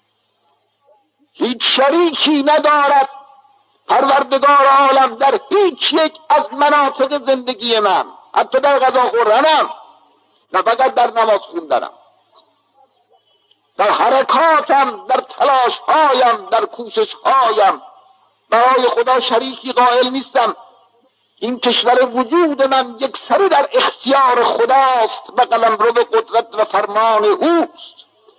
هیچ شریکی ندارد پروردگار عالم در هیچ یک از مناطق زندگی من، حتی در غذا خوردنم، نه فقط در نماز خوندنم، در حرکاتم، در تلاشهایم، در کوششهایم برای خدا شریکی قائل نیستم. این کشور وجود من یک سری در اختیار خداست و قلمرو قدرت و فرمان اوست.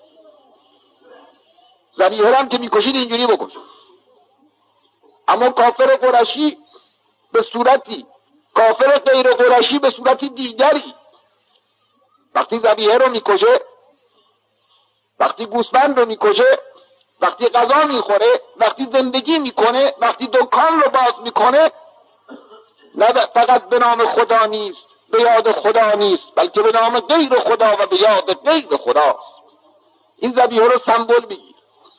ذبیحه هم که میکشید اینجوری بکشید. اما کافر قرشی به صورتی، کافر غیر قرشی به صورتی دیگری، وقتی ذبیحه رو میکشه، وقتی گوسفند رو میکشه، وقتی غذا میخوره، وقتی زندگی میکنه، وقتی دکان رو باز میکنه، نه فقط به نام خدا نیست، به یاد خدا نیست، بلکه به نام غیر خدا و به یاد غیر خداست. این ذبیحه رو سمبل بگیر.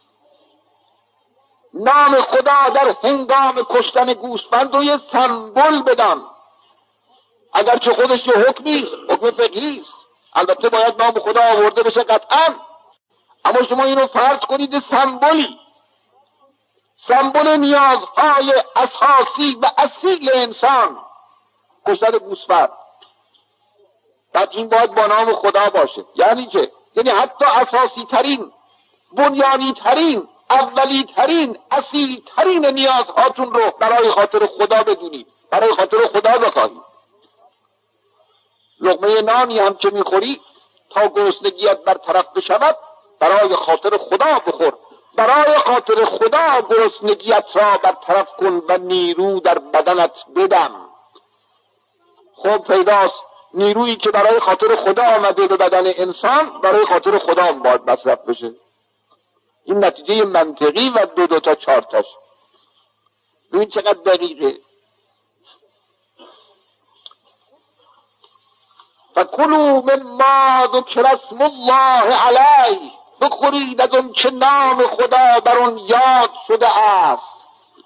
نام خدا در هنگام کشتن گوسفند رو یه سمبل بدان. اگرچه خودش یه حکمی، حکم فقهی است، البته باید نام خدا آورده بشه قطعا، اما شما اینو فرض کنید سمبولی، سمبل نیازهای اساسی و اصیل انسان، کشتن گوسفند. بعد این باید با نام خدا باشه. یعنی که یعنی حتی اساسی ترین، بنیانی ترین، اولی ترین، اصیل ترین نیازهاتون رو برای خاطر خدا بدونید، برای خاطر خدا بخواهید. لقمه نانی هم که میخوری تا گرسنگیت برطرف بشود، برای خاطر خدا بخور، برای خاطر خدا گرسنگیت را برطرف کن و نیرو در بدنت بدم. خب پیداست نیرویی که برای خاطر خدا آمده به بدن انسان برای خاطر خدا باید مصرف بشه. این نتیجه منطقی و دو تا چهار تاش. ببین چقدر دقیقه. فکلوا مما ذکر اسم الله علیه، بخورید از اون چه نام خدا بر اون یاد شده است.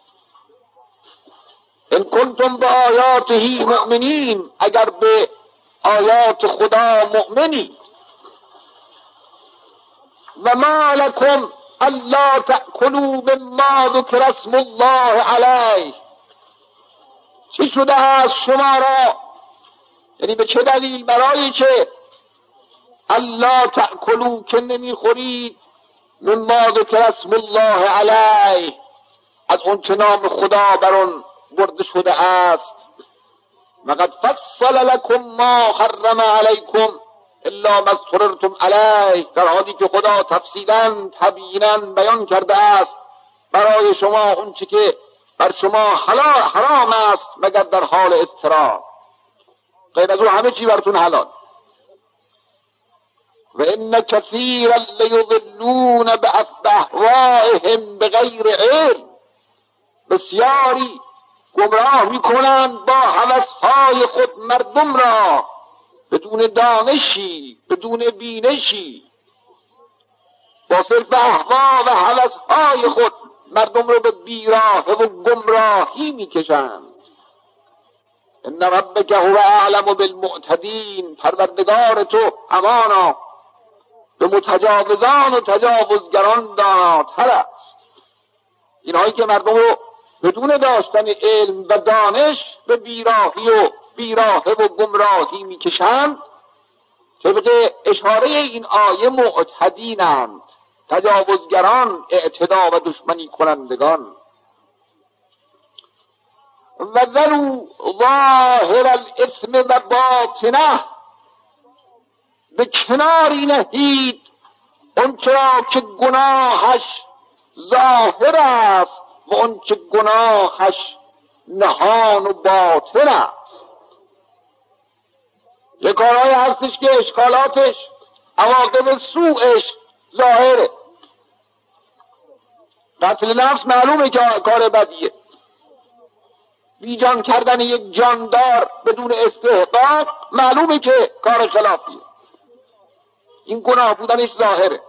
ان کنتم به آیاته مؤمنین، اگر به آیات خدا مؤمنید. و ما لکم الا تأکلوا مما ذکر اسم الله علیه، چی شده است شما را، یعنی به چه دلیل، برای که الا تأکلوا، که نمیخورید، مما ذکر اسم الله علیه، از اون چه نام خدا بر اون برده شده است. وقد فصل لكم ما حرم علیکم الا ما اضطررتم علیه، در حالی که خدا تفصیلا تبیینا بیان کرده است برای شما اون چه که بر شما حرام است مگر در حال اضطرار، غیر از اون همه چی براتون حلال. و ان کثیرا لیضلون باهوائهم بغیر علم، بسیاری گمراه میکنند با هوسهای خود مردم را بدون دانشی، بدون بینشی، با صرف اهوا و هوسهای خود مردم را به بیراهه و گمراهی میکشند. ان ربک هو اعلم بالمعتدین، پروردگار تو همانا به متجاوزان و تجاوزگران داناتر است. اینهایی که مردم رو بدون داشتن علم و دانش به بیراهی و بیراهه و گمراهی میکشند، طبق اشاره این آیه معتدینند، تجاوزگران، اعتدا و دشمنی کنندگان. و ذروا ظاهر الاثم و باطنه، به کناری نهید اون چرا که گناهش ظاهر است و اون که گناهش نهان و باطن است. یک کارهایی هستش که اشکالاتش، عواقب سوءش ظاهره. قتل نفس معلومه که کار بدیه، بیجان کردن یک جاندار بدون استحقاق معلومه که کار خلافیه، این گناه بودنش ظاهره.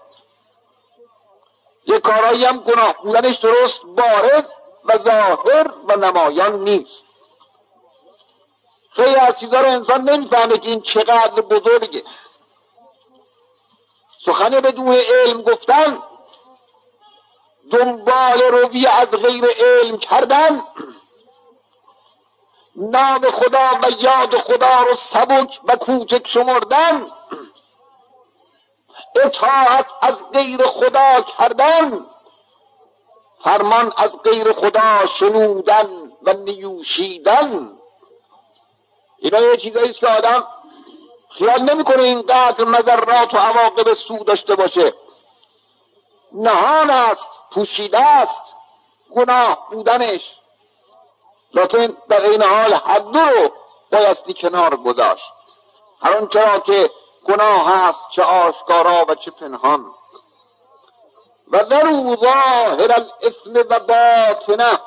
یک کارهایی هم گناه بودنش درست بارز و ظاهر و نمایان نیست. خیلی از چیزا رو انسان نمیفهمه که این چقدر بزرگه. سخن بدون علم گفتن، دنبال روی از غیر علم کردن، نام خدا و یاد خدا رو سبک و کوچک شمردن، اطاعت از غیر خدا کردن، فرمان از غیر خدا شنودن و نیوشیدن، اینا یه چیزایی است که آدم خیال نمیکنه اینقدر مضرات و عواقب سوء داشته باشه. نهان است، پوشیده است گناه بودنش، لکن در این حال حد رو بایستی کنار گذاشت. هر آنچه را که گناه است، چه آشکارا و چه پنهان. و ذروا ظاهر الاثم و باطنه،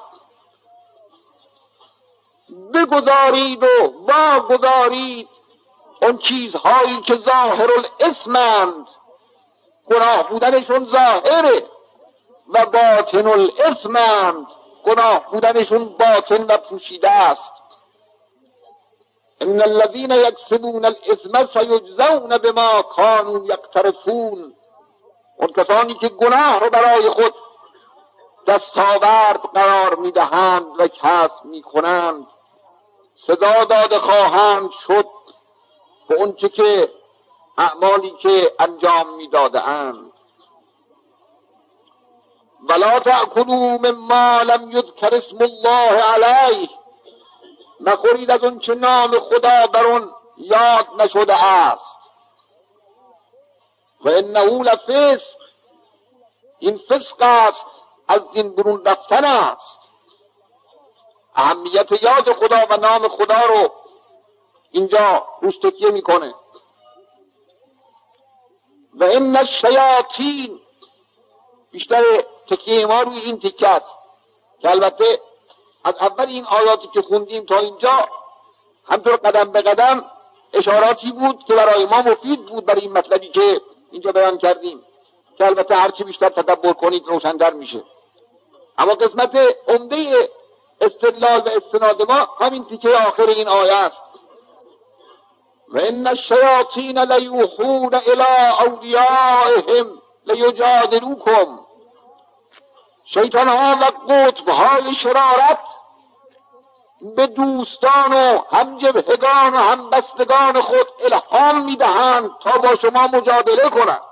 بگذارید و واگذارید اون چیزهایی که ظاهر الاسمند، گناه بودنشون ظاهره، و باطن الاسمند، گناه بودنشون باطن و پوشیده است. ان الذين يكسبون الاثم سيجزون بما كانوا يقترفون، اون کسانی که گناه رو برای خود دستاورد قرار میدهند و کسب میکنند سزا داده خواهند شد به اون چه که اعمالی که انجام میدادند. ولا تأكلوا مما لم يذكر اسم الله علیه، نخورید از اون چه نام خدا بر اون یاد نشده است. و انه لفسق، این فسق است، از دین برون رفتن است. اهمیت یاد خدا و نام خدا رو اینجا روش تکیه میکنه. و ان الشیاطین، بیشتر تکیه ما روی این تکه است که البته از اول این آیاتی که خوندیم تا اینجا همطور قدم به قدم اشاراتی بود که برای ما مفید بود برای این مطلبی که اینجا بیان کردیم، که البته هرچی بیشتر تدبر کنید روشن‌تر میشه. اما قسمت عمده استدلال و استناد ما همین تیکه آخر این آیه است. و ان الشیاطین لیوحون الی اولیائهم لیجادلوکم. شیطان ها و قطب های شرارت به دوستان و همجبهگان و همبستگان خود الهام میدهند تا با شما مجادله کنند.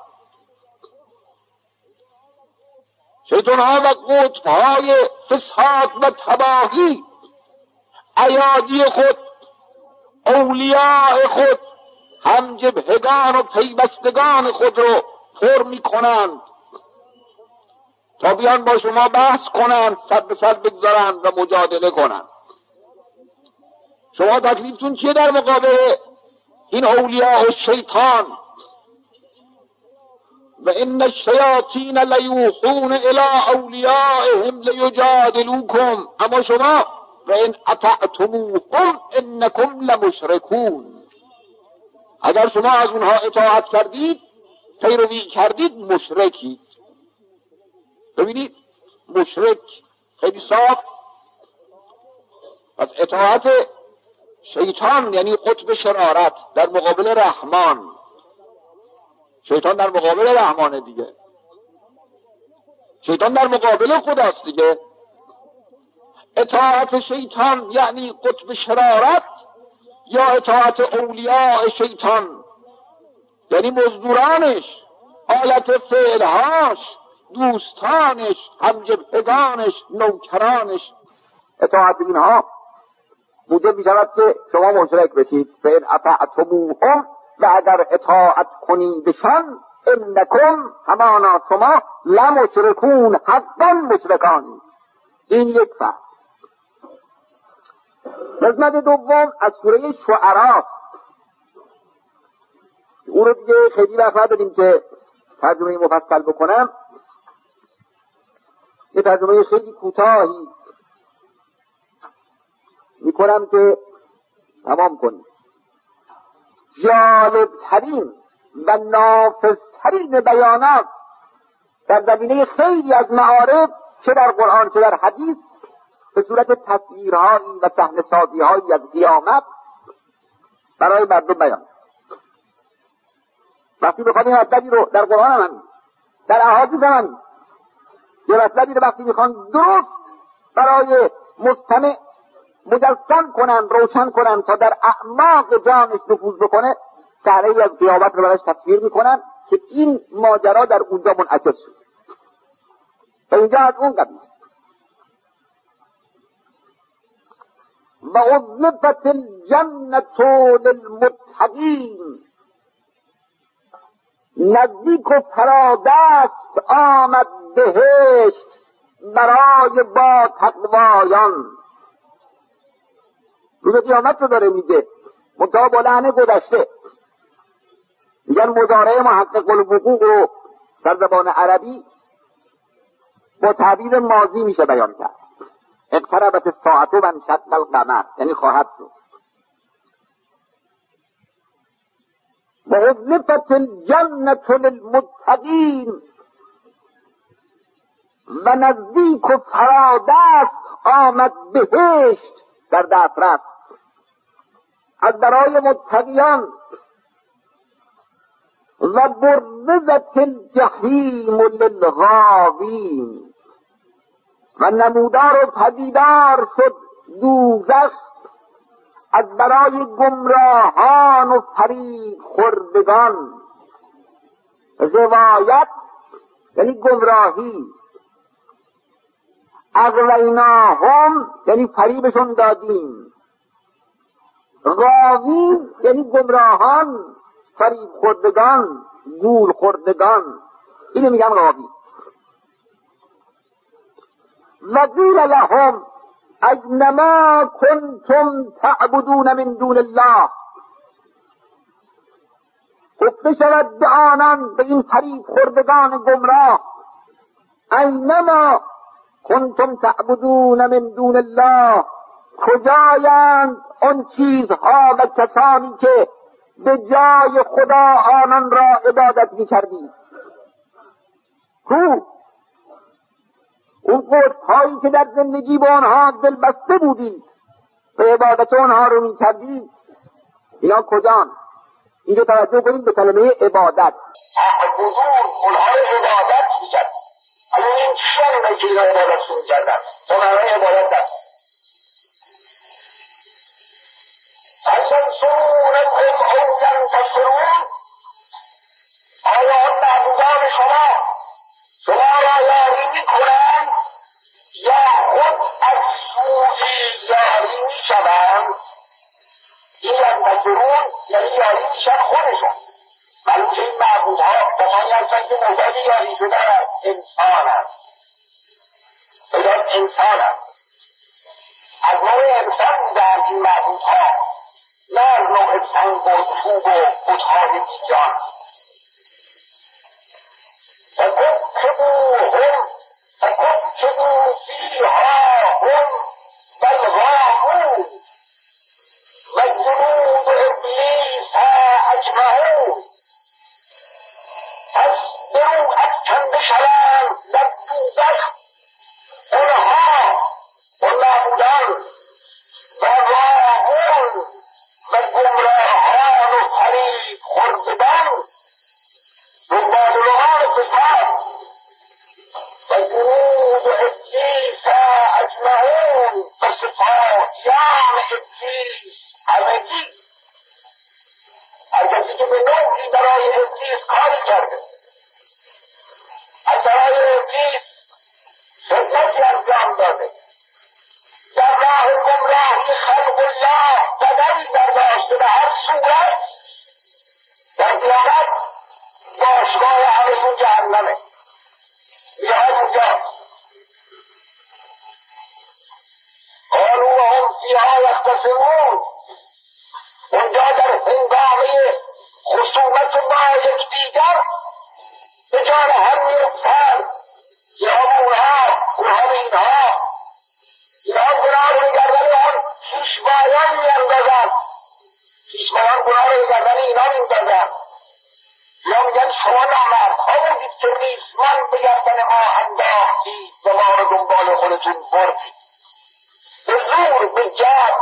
شیطان ها و قطب های فساد و تباهی ایادی خود، اولیاء خود، همجبهگان و پیوستگان خود رو پر می کنند تا بیان با شما بحث کنند، سر به سر بگذارند و مجادله کنند. شما تکلیفتون چیه در مقابل این اولیاء شیطان؟ و ان الشیاطین لیوحون الی اولیائهم لیجادلوکم. اما شما و ان اطعتموهم انکم لمشرکون. اگر شما از اونها اطاعت کردید، پیروی کردید، مشرکید. ببینید مشرک خیلی صاف. پس اطاعت شیطان یعنی قطب شرارت در مقابل رحمان. شیطان در مقابل رحمانه دیگه، شیطان در مقابل خداست دیگه. اطاعت شیطان یعنی قطب شرارت، یا اطاعت اولیاء شیطان یعنی مزدورانش، آلت فعلهاش، دوستانش، همجبهگانش، نوکرانش. اطاعت اینها موجب می شود که شما مشرک بشید. فإن اطعتموهم، و اگر اطاعت کنیدشان، انکم، همانا شما، لمشرکون، حقا مشرکانی. این یک فصل. قسمت دوم از سوره شعراء، او رو دیگه خیلی وقت نداریم که ترجمه مفصل بکنم. یه ترجمه خیلی کوتاهی میکنم که تمام کنیم. جالبترین و نافذترین بیانات در زمینه خیلی از معارف، چه در قرآن چه در حدیث، به صورت تصویرهایی و صحنه‌سازی‌هایی از قیامت برای مردم بیان. وقتی بخواد این مطلبی رو در قرآن هم در احادیث هم یه مطلبی رو وقتی میخوان درست برای مستمع مجسم کنن، روشن کنن تا در اعماق جانش نفوذ بکنه، صحنه‌ای از قیامت رو براش تصویر میکنن که این ماجرا در اونجا منعکس شد. و اینجا از اون قبیل. و ازلفت الجنة للمتقین، نزدیک و فرادست آمد بهشت برای با تقوایان. روز قیامت رو داره میگه، منتها با لحن گذشته. میگن مضارع محقق الوقوع رو در زبان عربی با تعبیر ماضی میشه بیان کرد. اقتربت الساعة و انشق القمر، یعنی خواهد شد. و ازلفت الجنة للمتقین، و نزدیک و فرادست آمد بهشت در دسترس از برای متقیان. و برزت الجحیم للغاوین، و نمودار و پدیدار شد دوزخ از برای گمراهان و فریب خوردگان. غوایت یعنی گمراهی، اغویناهم یعنی فریبشون دادیم، غاوین یعنی گمراهان، فریب خوردگان، گول خوردگان. اینو میگن غاوی. و قیل لهم اینما کنتم تعبدون من دون الله، بشود به آنان، به این طریق خوردگان گمراه: اینما کنتم تعبدون من دون الله، کجایند آن چیزها و کسانی که به جای خدا آنان را عبادت می‌کردید؟ کو اون قطب‌هایی که در زندگی با آنها دل بسته بودید، به عبادت آنها رو می‌کردید، اینا کجان؟ اینجا توجه کنید به کلمه عبادت. بزرگ اونهای عبادت می‌کرد. الان این چیه که اینا عبادت می‌کردن؟ اونهای عبادت هست. فَيَنْصُرُونَكُمْ أَوْ يَنْتَصِرُونَ، آیا آن معبودان شما را یاری می‌کنند یا خود از سوی یاری می‌شوند؟ این ینتصرون یعنی یاری میشن خودشون. معلوم که این معبودها کسانی هستند که موجود یاری شده از انسان هست، بگم انسان هست، از نوع انسان بودند این معبودها، نه از نوع سنگ و چوب و بت‌های بیجان. فَكُبْكِبُوا فِيهَا هُمْ وَالْغَاوُونَ وَجُنُودُ إِبْلِیسَ أَجْمَعُونَ. پس برو افکنده شوند در دوزخ اونها، اون معبودان و غاوون و گمراهان و فریب خوردگان، دنباله‌های فساد، و جنود ابلیس اجمعون، و سپاهیان ابلیس همگی، هر کسی که به نوعی برای ابلیس کاری کرده، از برای ابلیس خدمتی انجام داده، در راه گمراهی خلق الله قدمی برداشته، به هر صورت در قیامت باشگاه همشون جهنمه، میاد اونجاست. قالوا وهم فیها یختصمون، اونجا در هنگامه خصومت با یکدیگر به جان هم میفتند، اینها به اونها به اینها گناه رو به گردن آن پیشوایان میاندازند، پیشوایان گناه رو به گردن اینا میاندازند، یا میگن شما نامردها بودید که ریسمان به گردن ما انداختید و ما رو دنبال خودتون بردید به زور، به جبر.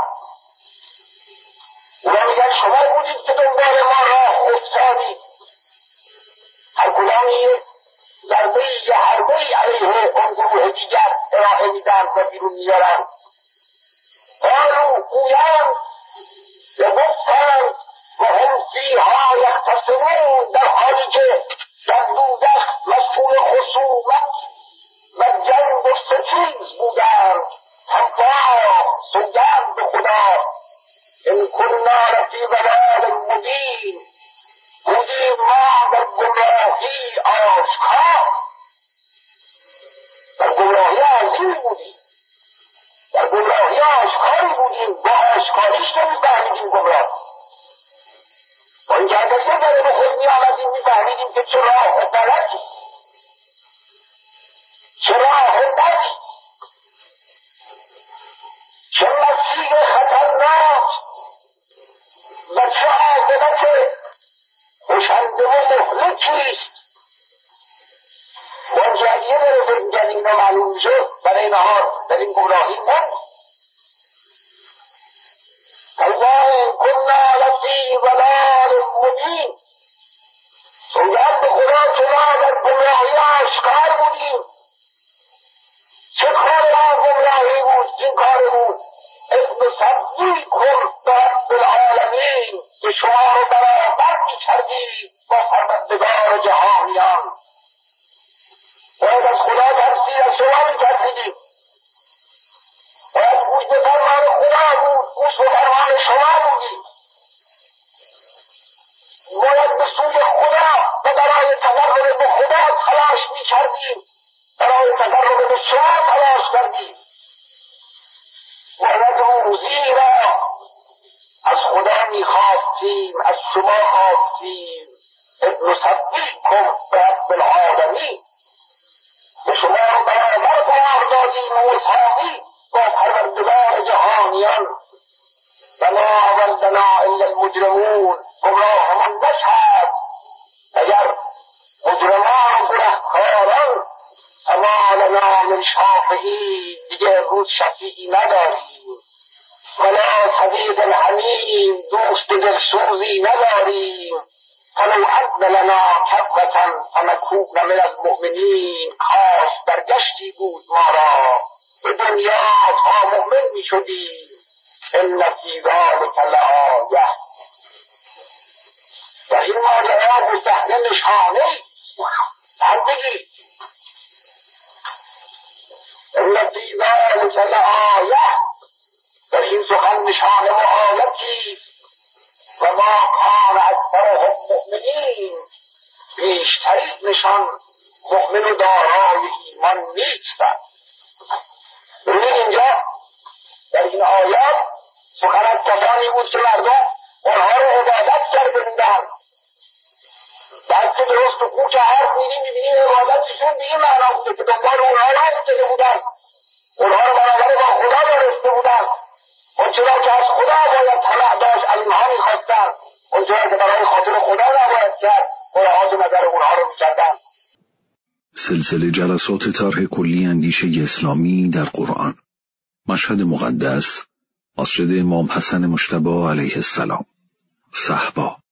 اونا میگن شما بودید که دنبال ما راه افتادید. هر کدام یک ضربه‌ای یا حربه‌ای علیه اون گروه دیگر ارائه میدن و بیرون میارن. قالوا گویند یا گفتند و هم فیها یختصمون، در حالی که در دوزخ مسئول خصومت و جنگ و ستیز بودند. تالله سوگند به خدا، ان کنا لفی ضلال مبین، بودیم ما در گمراهی آشکار، در گمراهی عظیمی بودیم، در گمراهی آشکاری بودیم، با آشکاریش نمیفهمیدیم گمراه، با این که اگر یه داره به خود میآمدیم میفهمیدیم که چه راه غلطی، چه راه بدی، چه مسیر خطرناک و چه عاقبت کشنده و مهلکیست. وانجا یه داره فکر می‌کرد اینا معلوم میشد، برای نهار در این گمراهی موند. تالله کنا لفی ضلال مبین، سوگند به خدا که ما در گمراهی آشکار بودیم. چه کار ما گمراهی بود؟ این کار بود اسم صدی کن به رب العالمین، که شما رو برابر می‌کردید با پروردگار جهانیان. باید از خدا تفسیر از شما می‌ترسیدیم، باید گوش به فرمان خدا بود، گوش به فرمان شما بودیم، باید به سوی خدا و برای تقرب به خدا تلاش می‌کردیم، برای تقرب به شما تلاش کردیم. باید روزی را از خدا می‌خواستیم، از شما خواستیم، ابن صدیقکم برب العالمین، به شما رو برابر قرار دادیم و مساوی با پروردگار جهانیان. و ما ولدنا الا المجرمون، گمراهمان نشد اگر مجرمان و گنهکاران. فما لنا من شافعین، دیگه امروز شفیعی نداریم. ولا صدیق حمیم، دوست دلسوزی نداریم. فلو ان لنا کرة فنکون من المؤمنین، کاش برگشتی بود ما را به دنیا تا مؤمن می شدیم. ان فی ذلک لآیه، در این ماجرا مستحیل نشانه هم بگید. ان فی ذلک لآیه، در این سخن نشانه و آیتی. و ما کان اکثرهم مؤمنین، بیشتری نشان مؤمن و دارای ایمان نیستند. ببینید اینجا در این آیات سخن از کسانی بود که مردم اونها رو عبادت کرده بودند. بعد که درست و خوب که حرف می‌بینیم عبادتشون به این معنا بوده که دنبال اونها را افتاده بودند، اونها رو برابر با خدا دانسته بودند. اون چرا که از خدا باید طمع داشت از اونها می‌خواستند، اون چرا که برای خاطر خدا نباید کرد مراعات نظر اونها رو می‌کردند. سلسله جلسات طرح کلی اندیشه اسلامی در قرآن. مشهد مقدس، مسجد امام حسن مجتبی علیه السلام، صحبا.